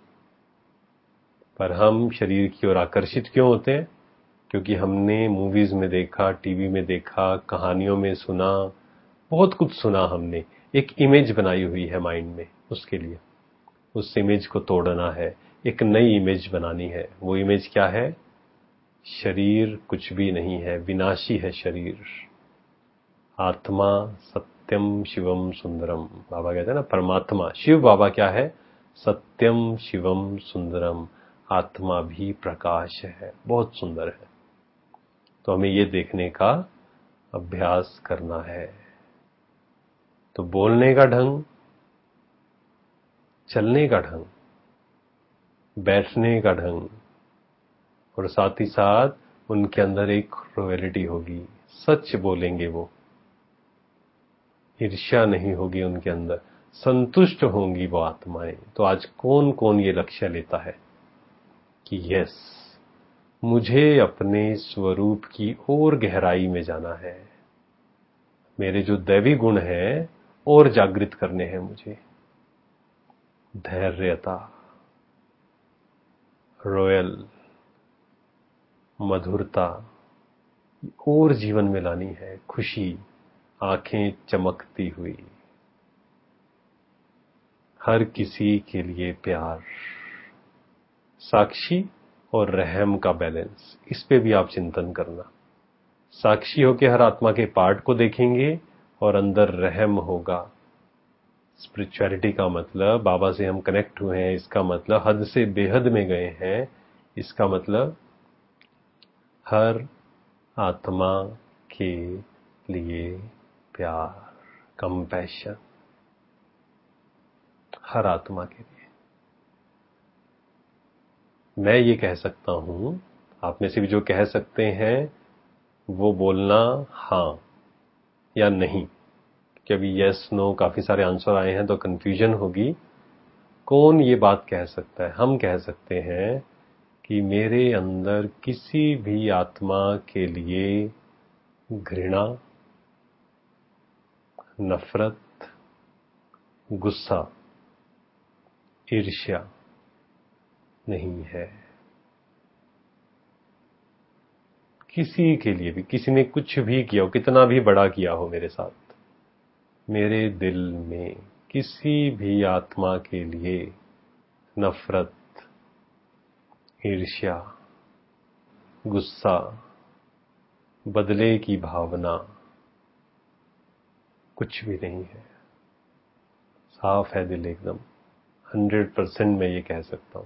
[SPEAKER 1] पर हम शरीर की ओर आकर्षित क्यों होते हैं? क्योंकि हमने मूवीज में देखा, टीवी में देखा, कहानियों में सुना, बहुत कुछ सुना हमने, एक इमेज बनाई हुई है माइंड में, उसके लिए उस इमेज को तोड़ना है, एक नई इमेज बनानी है। वो इमेज क्या है? शरीर कुछ भी नहीं है, विनाशी है शरीर। आत्मा सत्यम शिवम सुंदरम, बाबा कहते हैं ना, परमात्मा शिव बाबा क्या है? सत्यम शिवम सुंदरम, आत्मा भी प्रकाश है, बहुत सुंदर है। तो हमें ये देखने का अभ्यास करना है। तो बोलने का ढंग, चलने का ढंग, बैठने का ढंग, और साथ ही साथ उनके अंदर एक रॉयल्टी होगी, सच बोलेंगे वो, ईर्ष्या नहीं होगी उनके अंदर, संतुष्ट होंगी वो आत्माएं। तो आज कौन कौन ये लक्ष्य लेता है कि यस, मुझे अपने स्वरूप की और गहराई में जाना है, मेरे जो दैवी गुण हैं और जागृत करने हैं मुझे, धैर्यता, रॉयल, मधुरता और जीवन में लानी है, खुशी, आंखें चमकती हुई, हर किसी के लिए प्यार, साक्षी और रहम का बैलेंस, इस पे भी आप चिंतन करना। साक्षी होकर हर आत्मा के पार्ट को देखेंगे और अंदर रहम होगा। स्पिरिचुअलिटी का मतलब बाबा से हम कनेक्ट हुए हैं, इसका मतलब हद से बेहद में गए हैं, इसका मतलब हर आत्मा के लिए प्यार, कंपैशन, हर आत्मा के लिए। मैं ये कह सकता हूं, आप में से भी जो कह सकते हैं वो बोलना हाँ या नहीं, कि अभी यस नो काफी सारे आंसर आए हैं तो कंफ्यूजन होगी। कौन ये बात कह सकता है? हम कह सकते हैं कि मेरे अंदर किसी भी आत्मा के लिए घृणा, नफरत, गुस्सा, ईर्ष्या नहीं है। किसी के लिए भी, किसी ने कुछ भी किया हो, कितना भी बड़ा किया हो मेरे साथ, मेरे दिल में किसी भी आत्मा के लिए नफरत, ईर्ष्या, गुस्सा, बदले की भावना कुछ भी नहीं है। साफ है दिल एकदम, 100% मैं ये कह सकता हूं।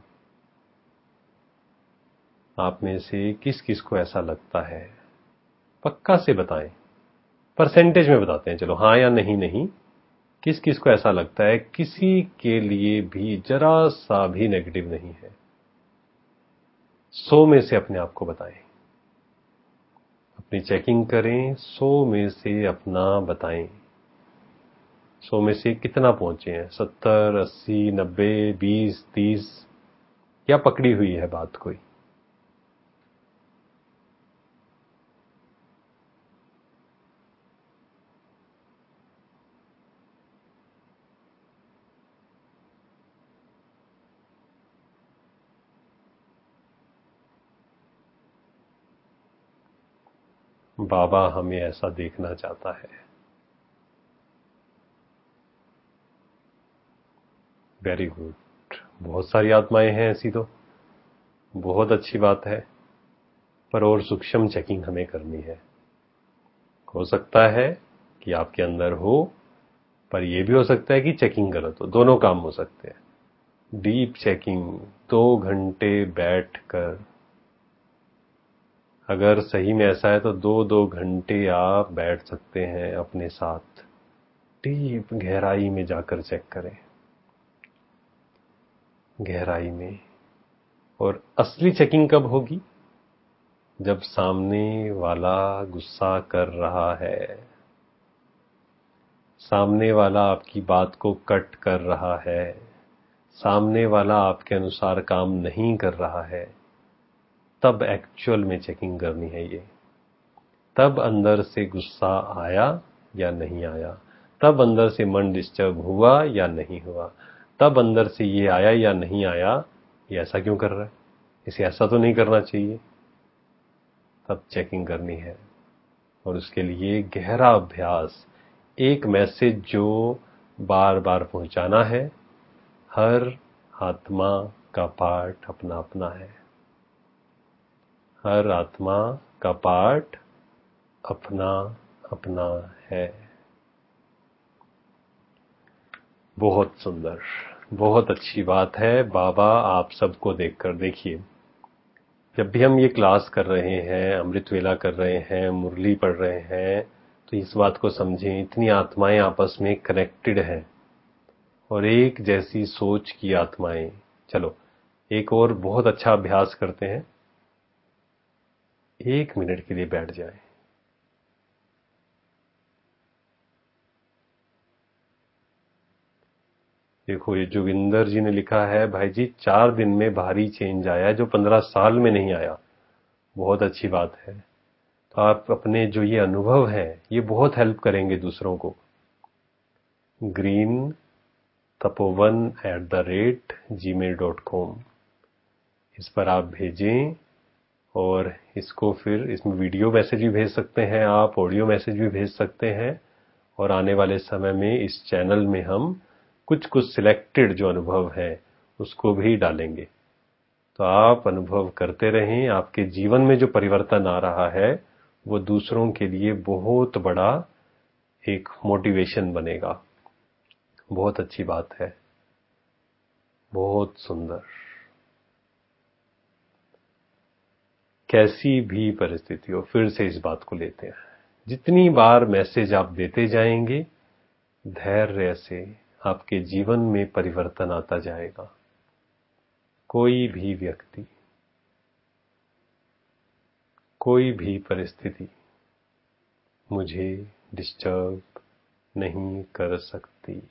[SPEAKER 1] आप में से किस किस को ऐसा लगता है? पक्का से बताएं, परसेंटेज में बताते हैं, चलो हाँ या नहीं। नहीं, किस किस को ऐसा लगता है किसी के लिए भी जरा सा भी नेगेटिव नहीं है? 100 में से अपने आप को बताएं, अपनी चेकिंग करें, 100 में से अपना बताएं। 100 में से कितना पहुंचे हैं? 70, 80, 90, 20, 30, या पकड़ी हुई है बात कोई? बाबा हमें ऐसा देखना चाहता है। Very good. बहुत सारी आत्माएं हैं ऐसी, तो बहुत अच्छी बात है, पर और सूक्ष्म चेकिंग हमें करनी है। हो सकता है कि आपके अंदर हो, पर यह भी हो सकता है कि चेकिंग गलत हो। दोनों काम हो सकते हैं। डीप चेकिंग 2 घंटे बैठकर, अगर सही में ऐसा है तो 2-2 घंटे आप बैठ सकते हैं अपने साथ, डीप गहराई में जाकर चेक करें, गहराई में। और असली चेकिंग कब होगी? जब सामने वाला गुस्सा कर रहा है, सामने वाला आपकी बात को कट कर रहा है, सामने वाला आपके अनुसार काम नहीं कर रहा है, तब एक्चुअल में चेकिंग करनी है ये। तब अंदर से गुस्सा आया या नहीं आया, तब अंदर से मन डिस्टर्ब हुआ या नहीं हुआ, तब अंदर से ये आया या नहीं आया, ये ऐसा क्यों कर रहा है, इसे ऐसा तो नहीं करना चाहिए। तब चेकिंग करनी है। और उसके लिए गहरा अभ्यास, एक मैसेज जो बार बार पहुंचाना है, हर आत्मा का पार्ट अपना अपना है। हर आत्मा का पार्ट अपना अपना है। बहुत सुंदर, बहुत अच्छी बात है। बाबा आप सबको देखकर, देखिए, जब भी हम ये क्लास कर रहे हैं, अमृत वेला कर रहे हैं, मुरली पढ़ रहे हैं, तो इस बात को समझें, इतनी आत्माएं आपस में कनेक्टेड हैं और एक जैसी सोच की आत्माएं। चलो एक और बहुत अच्छा अभ्यास करते हैं। 1 मिनट के लिए बैठ जाएं। देखो, ये जोगिंदर जी ने लिखा है, भाई जी 4 दिन में भारी चेंज आया जो 15 साल में नहीं आया। बहुत अच्छी बात है। तो आप अपने जो ये अनुभव हैं, ये बहुत हेल्प करेंगे दूसरों को। greenTapovan@gmail.com, इस पर आप भेजें। और इसको फिर, इसमें वीडियो मैसेज भी भेज सकते हैं आप, ऑडियो मैसेज भी भेज सकते हैं। और आने वाले समय में इस चैनल में हम कुछ कुछ सिलेक्टेड जो अनुभव हैं उसको भी डालेंगे। तो आप अनुभव करते रहें। आपके जीवन में जो परिवर्तन आ रहा है वो दूसरों के लिए बहुत बड़ा एक मोटिवेशन बनेगा। बहुत अच्छी बात है, बहुत सुंदर। कैसी भी परिस्थिति हो, फिर से इस बात को लेते हैं। जितनी बार मैसेज आप देते जाएंगे, धैर्य से आपके जीवन में परिवर्तन आता जाएगा। कोई भी व्यक्ति, कोई भी परिस्थिति मुझे डिस्टर्ब नहीं कर सकती।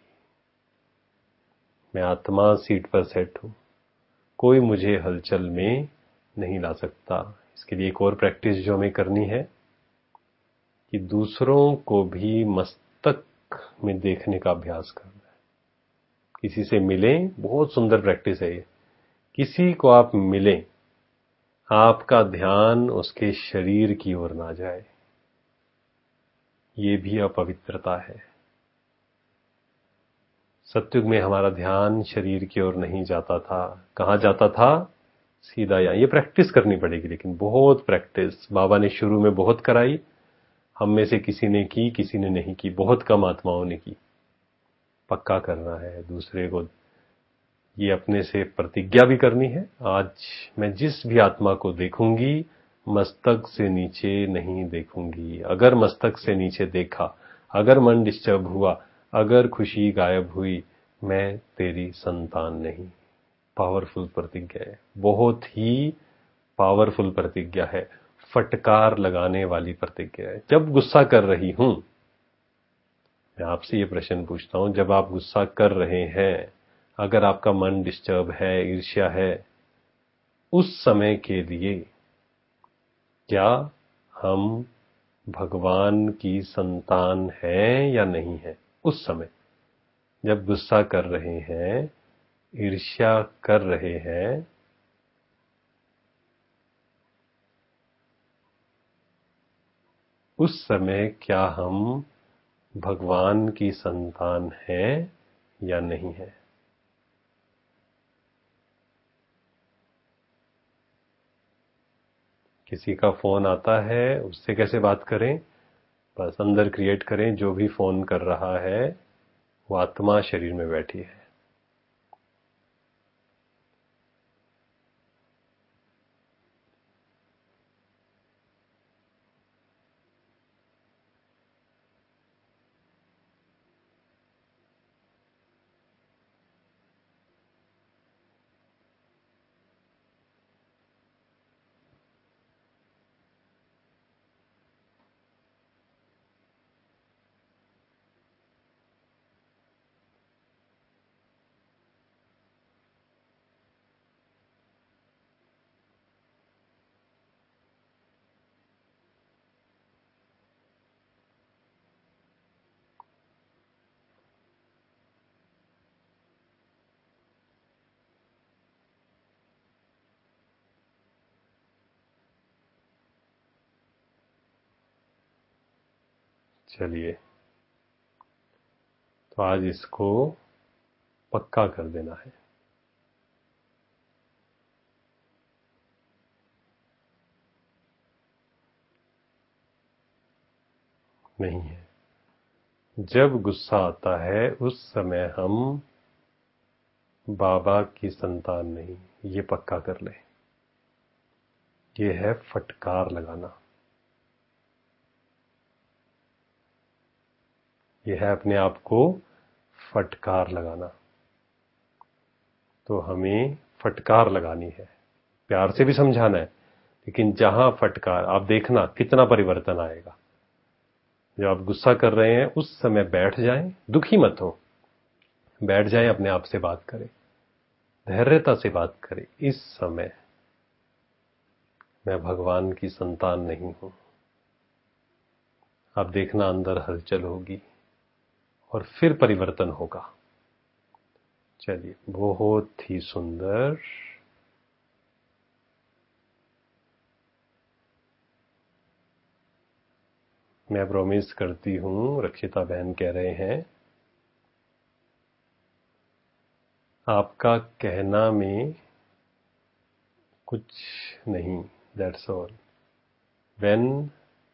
[SPEAKER 1] मैं आत्मा सीट पर सेट हूं, कोई मुझे हलचल में नहीं ला सकता। इसके लिए एक और प्रैक्टिस जो हमें करनी है कि दूसरों को भी मस्तक में देखने का अभ्यास करना है। किसी से मिलें, बहुत सुंदर प्रैक्टिस है ये। किसी को आप मिलें, आपका ध्यान उसके शरीर की ओर ना जाए, ये भी अपवित्रता है। सत्युग में हमारा ध्यान शरीर की ओर नहीं जाता था। कहां जाता था? सीधा यहां। ये प्रैक्टिस करनी पड़ेगी, लेकिन बहुत प्रैक्टिस। बाबा ने शुरू में बहुत कराई, हम में से किसी ने की, किसी ने नहीं की, बहुत कम आत्माओं ने की। पक्का करना है दूसरे को, ये अपने से प्रतिज्ञा भी करनी है। आज मैं जिस भी आत्मा को देखूंगी, मस्तक से नीचे नहीं देखूंगी। अगर मस्तक से नीचे देखा, अगर मन डिस्टर्ब हुआ, अगर खुशी गायब हुई, मैं तेरी संतान नहीं। पावरफुल प्रतिज्ञा है, बहुत ही पावरफुल प्रतिज्ञा है, फटकार लगाने वाली प्रतिज्ञा है। जब गुस्सा कर रही हूं, मैं आपसे ये प्रश्न पूछता हूं, जब आप गुस्सा कर रहे हैं, अगर आपका मन डिस्टर्ब है, ईर्ष्या है, उस समय के लिए क्या हम भगवान की संतान हैं या नहीं है? उस समय जब गुस्सा कर रहे हैं, ईर्ष्या कर रहे हैं, उस समय क्या हम भगवान की संतान हैं या नहीं है? किसी का फोन आता है, उससे कैसे बात करें? बस अंदर क्रिएट करें, जो भी फोन कर रहा है वो आत्मा शरीर में बैठी है। चलिए, तो आज इसको पक्का कर देना है। नहीं है। जब गुस्सा आता है, उस समय हम बाबा की संतान नहीं, ये पक्का कर ले। ये है फटकार लगाना, ये है अपने आप को फटकार लगाना। तो हमें फटकार लगानी है, प्यार से भी समझाना है, लेकिन जहां फटकार, आप देखना कितना परिवर्तन आएगा। जब आप गुस्सा कर रहे हैं, उस समय बैठ जाएं, दुखी मत हो, बैठ जाएं, अपने आप से बात करें, धैर्यता से बात करें। इस समय मैं भगवान की संतान नहीं हूं। आप देखना अंदर हलचल होगी और फिर परिवर्तन होगा। चलिए, बहुत ही सुंदर। मैं प्रॉमिस करती हूं, रक्षिता बहन कह रहे हैं, आपका कहना में कुछ नहीं, दैट्स ऑल। व्हेन,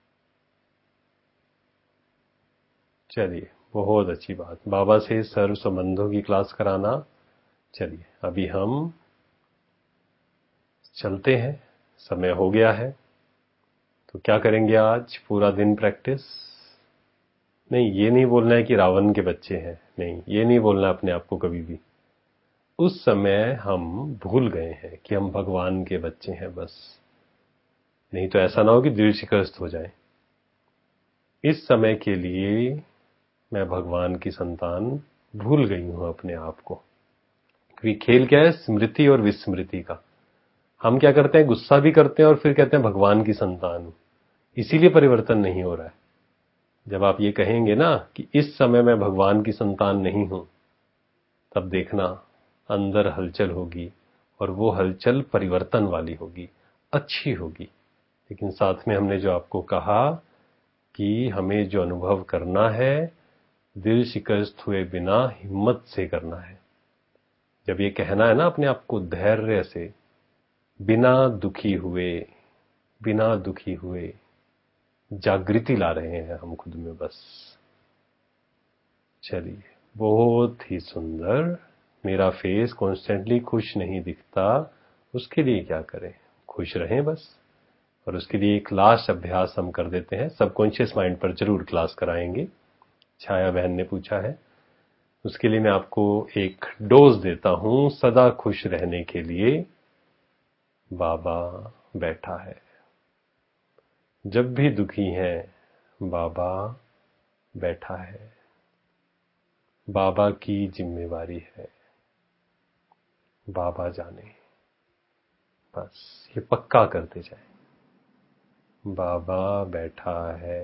[SPEAKER 1] चलिए, बहुत अच्छी बात, बाबा से सर्व संबंधों की क्लास कराना। चलिए, अभी हम चलते हैं, समय हो गया है, तो क्या करेंगे आज पूरा दिन प्रैक्टिस? नहीं, ये नहीं बोलना है कि रावण के बच्चे हैं, नहीं, ये नहीं बोलना अपने आप को कभी भी। उस समय हम भूल गए हैं कि हम भगवान के बच्चे हैं बस। नहीं तो ऐसा ना हो कि दिल शिकस्त हो जाए। इस समय के लिए मैं भगवान की संतान भूल गई हूं अपने आप को। क्योंकि खेल क्या है? स्मृति और विस्मृति का। हम क्या करते हैं? गुस्सा भी करते हैं और फिर कहते हैं भगवान की संतान हूं। इसीलिए परिवर्तन नहीं हो रहा है। जब आप ये कहेंगे ना कि इस समय मैं भगवान की संतान नहीं हूं, तब देखना अंदर हलचल होगी, और वो हलचल परिवर्तन वाली होगी, अच्छी होगी। लेकिन साथ में हमने जो आपको कहा कि हमें जो अनुभव करना है, दिल शिकस्त हुए बिना हिम्मत से करना है। जब ये कहना है ना अपने आप को धैर्य से, बिना दुखी हुए, बिना दुखी हुए, जागृति ला रहे हैं हम खुद में बस। चलिए, बहुत ही सुंदर। मेरा फेस कॉन्स्टेंटली खुश नहीं दिखता, उसके लिए क्या करें? खुश रहें बस। और उसके लिए एक लास्ट अभ्यास हम कर देते हैं। सबकॉन्शियस माइंड पर जरूर क्लास कराएंगे, छाया बहन ने पूछा है। उसके लिए मैं आपको एक डोज देता हूं सदा खुश रहने के लिए। बाबा बैठा है। जब भी दुखी हैं, बाबा बैठा है। बाबा की जिम्मेवारी है, बाबा जाने। बस ये पक्का करते जाए। बाबा बैठा है,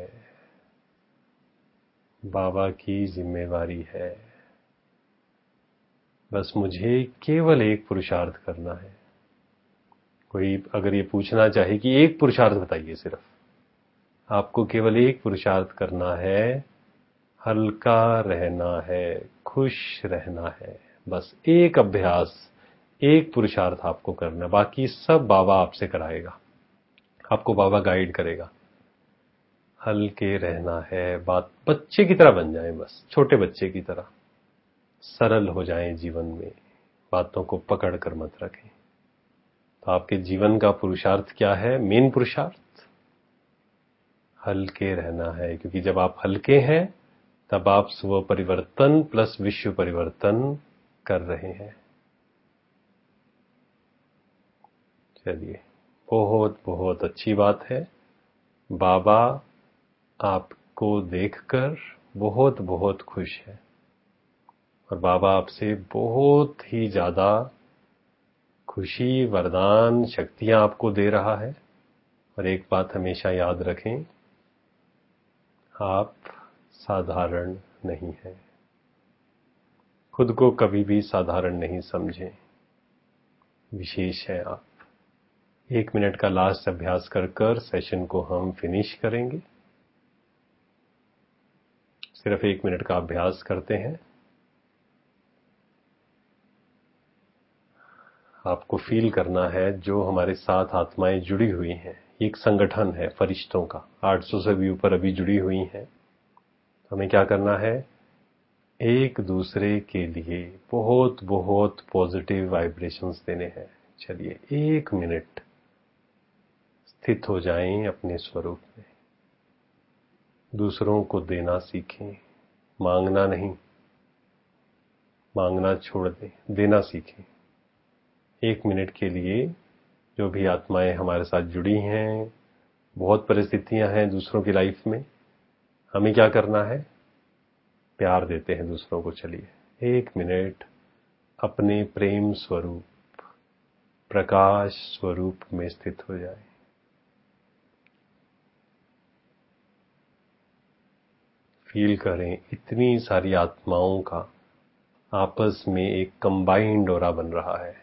[SPEAKER 1] बाबा की जिम्मेवारी है। बस मुझे केवल एक पुरुषार्थ करना है। कोई अगर ये पूछना चाहे कि एक पुरुषार्थ बताइए, सिर्फ आपको केवल एक पुरुषार्थ करना है, हल्का रहना है, खुश रहना है। बस एक अभ्यास, एक पुरुषार्थ आपको करना है। बाकी सब बाबा आपसे कराएगा, आपको बाबा गाइड करेगा। हल्के रहना है, बात बच्चे की तरह बन जाए, बस छोटे बच्चे की तरह सरल हो जाएं जीवन में, बातों को पकड़ कर मत रखें। तो आपके जीवन का पुरुषार्थ क्या है? मेन पुरुषार्थ हल्के रहना है। क्योंकि जब आप हल्के हैं, तब आप स्व परिवर्तन प्लस विश्व परिवर्तन कर रहे हैं। चलिए, बहुत बहुत अच्छी बात है। बाबा आपको देखकर बहुत बहुत खुश है, और बाबा आपसे बहुत ही ज्यादा खुशी, वरदान, शक्तियां आपको दे रहा है। और एक बात हमेशा याद रखें, आप साधारण नहीं हैं। खुद को कभी भी साधारण नहीं समझें, विशेष हैं आप। 1 मिनट का लास्ट अभ्यास कर कर सेशन को हम फिनिश करेंगे। सिर्फ 1 मिनट का अभ्यास करते हैं। आपको फील करना है जो हमारे साथ आत्माएं जुड़ी हुई हैं, ये एक संगठन है फरिश्तों का, 800 से भी ऊपर अभी जुड़ी हुई हैं। हमें क्या करना है? एक दूसरे के लिए बहुत बहुत पॉजिटिव वाइब्रेशंस देने हैं। चलिए, 1 मिनट स्थित हो जाएं अपने स्वरूप में। दूसरों को देना सीखें, मांगना नहीं। मांगना छोड़ दें, देना सीखें। 1 मिनट के लिए जो भी आत्माएं हमारे साथ जुड़ी हैं, बहुत परिस्थितियां हैं दूसरों की लाइफ में, हमें क्या करना है? प्यार देते हैं दूसरों को। चलिए, 1 मिनट अपने प्रेम स्वरूप, प्रकाश स्वरूप में स्थित हो जाए। फील करें इतनी सारी आत्माओं का आपस में एक कंबाइंड ऑरा बन रहा है।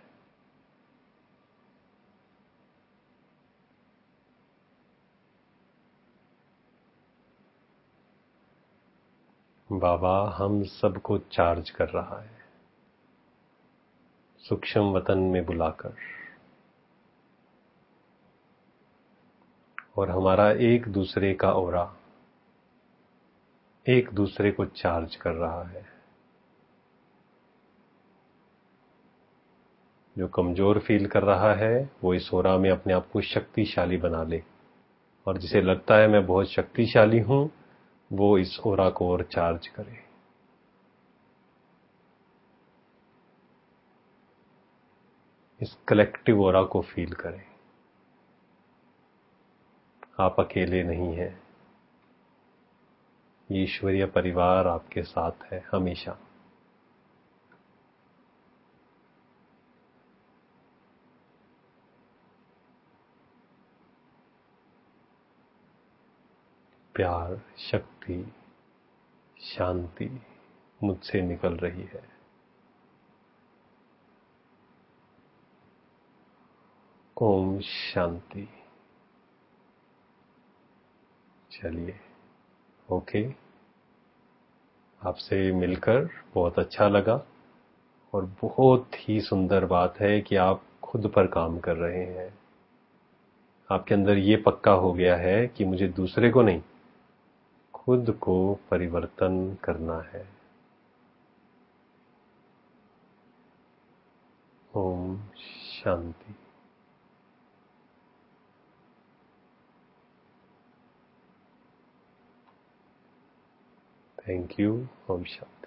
[SPEAKER 1] बाबा हम सबको चार्ज कर रहा है, सूक्ष्म वतन में बुलाकर, और हमारा एक दूसरे का ऑरा एक दूसरे को चार्ज कर रहा है। जो कमजोर फील कर रहा है वो इस ऑरा में अपने आप को शक्तिशाली बना ले, और जिसे लगता है मैं बहुत शक्तिशाली हूं वो इस ऑरा को और चार्ज करे। इस कलेक्टिव ऑरा को फील करें। आप अकेले नहीं हैं, ये ईश्वरीय परिवार आपके साथ है हमेशा। प्यार, शक्ति, शांति मुझसे निकल रही है। ओम शांति। चलिए, ओके, आपसे मिलकर बहुत अच्छा लगा, और बहुत ही सुंदर बात है कि आप खुद पर काम कर रहे हैं। आपके अंदर ये पक्का हो गया है कि मुझे दूसरे को नहीं, खुद को परिवर्तन करना है। ओम शांति। Thank you. ओम शांति।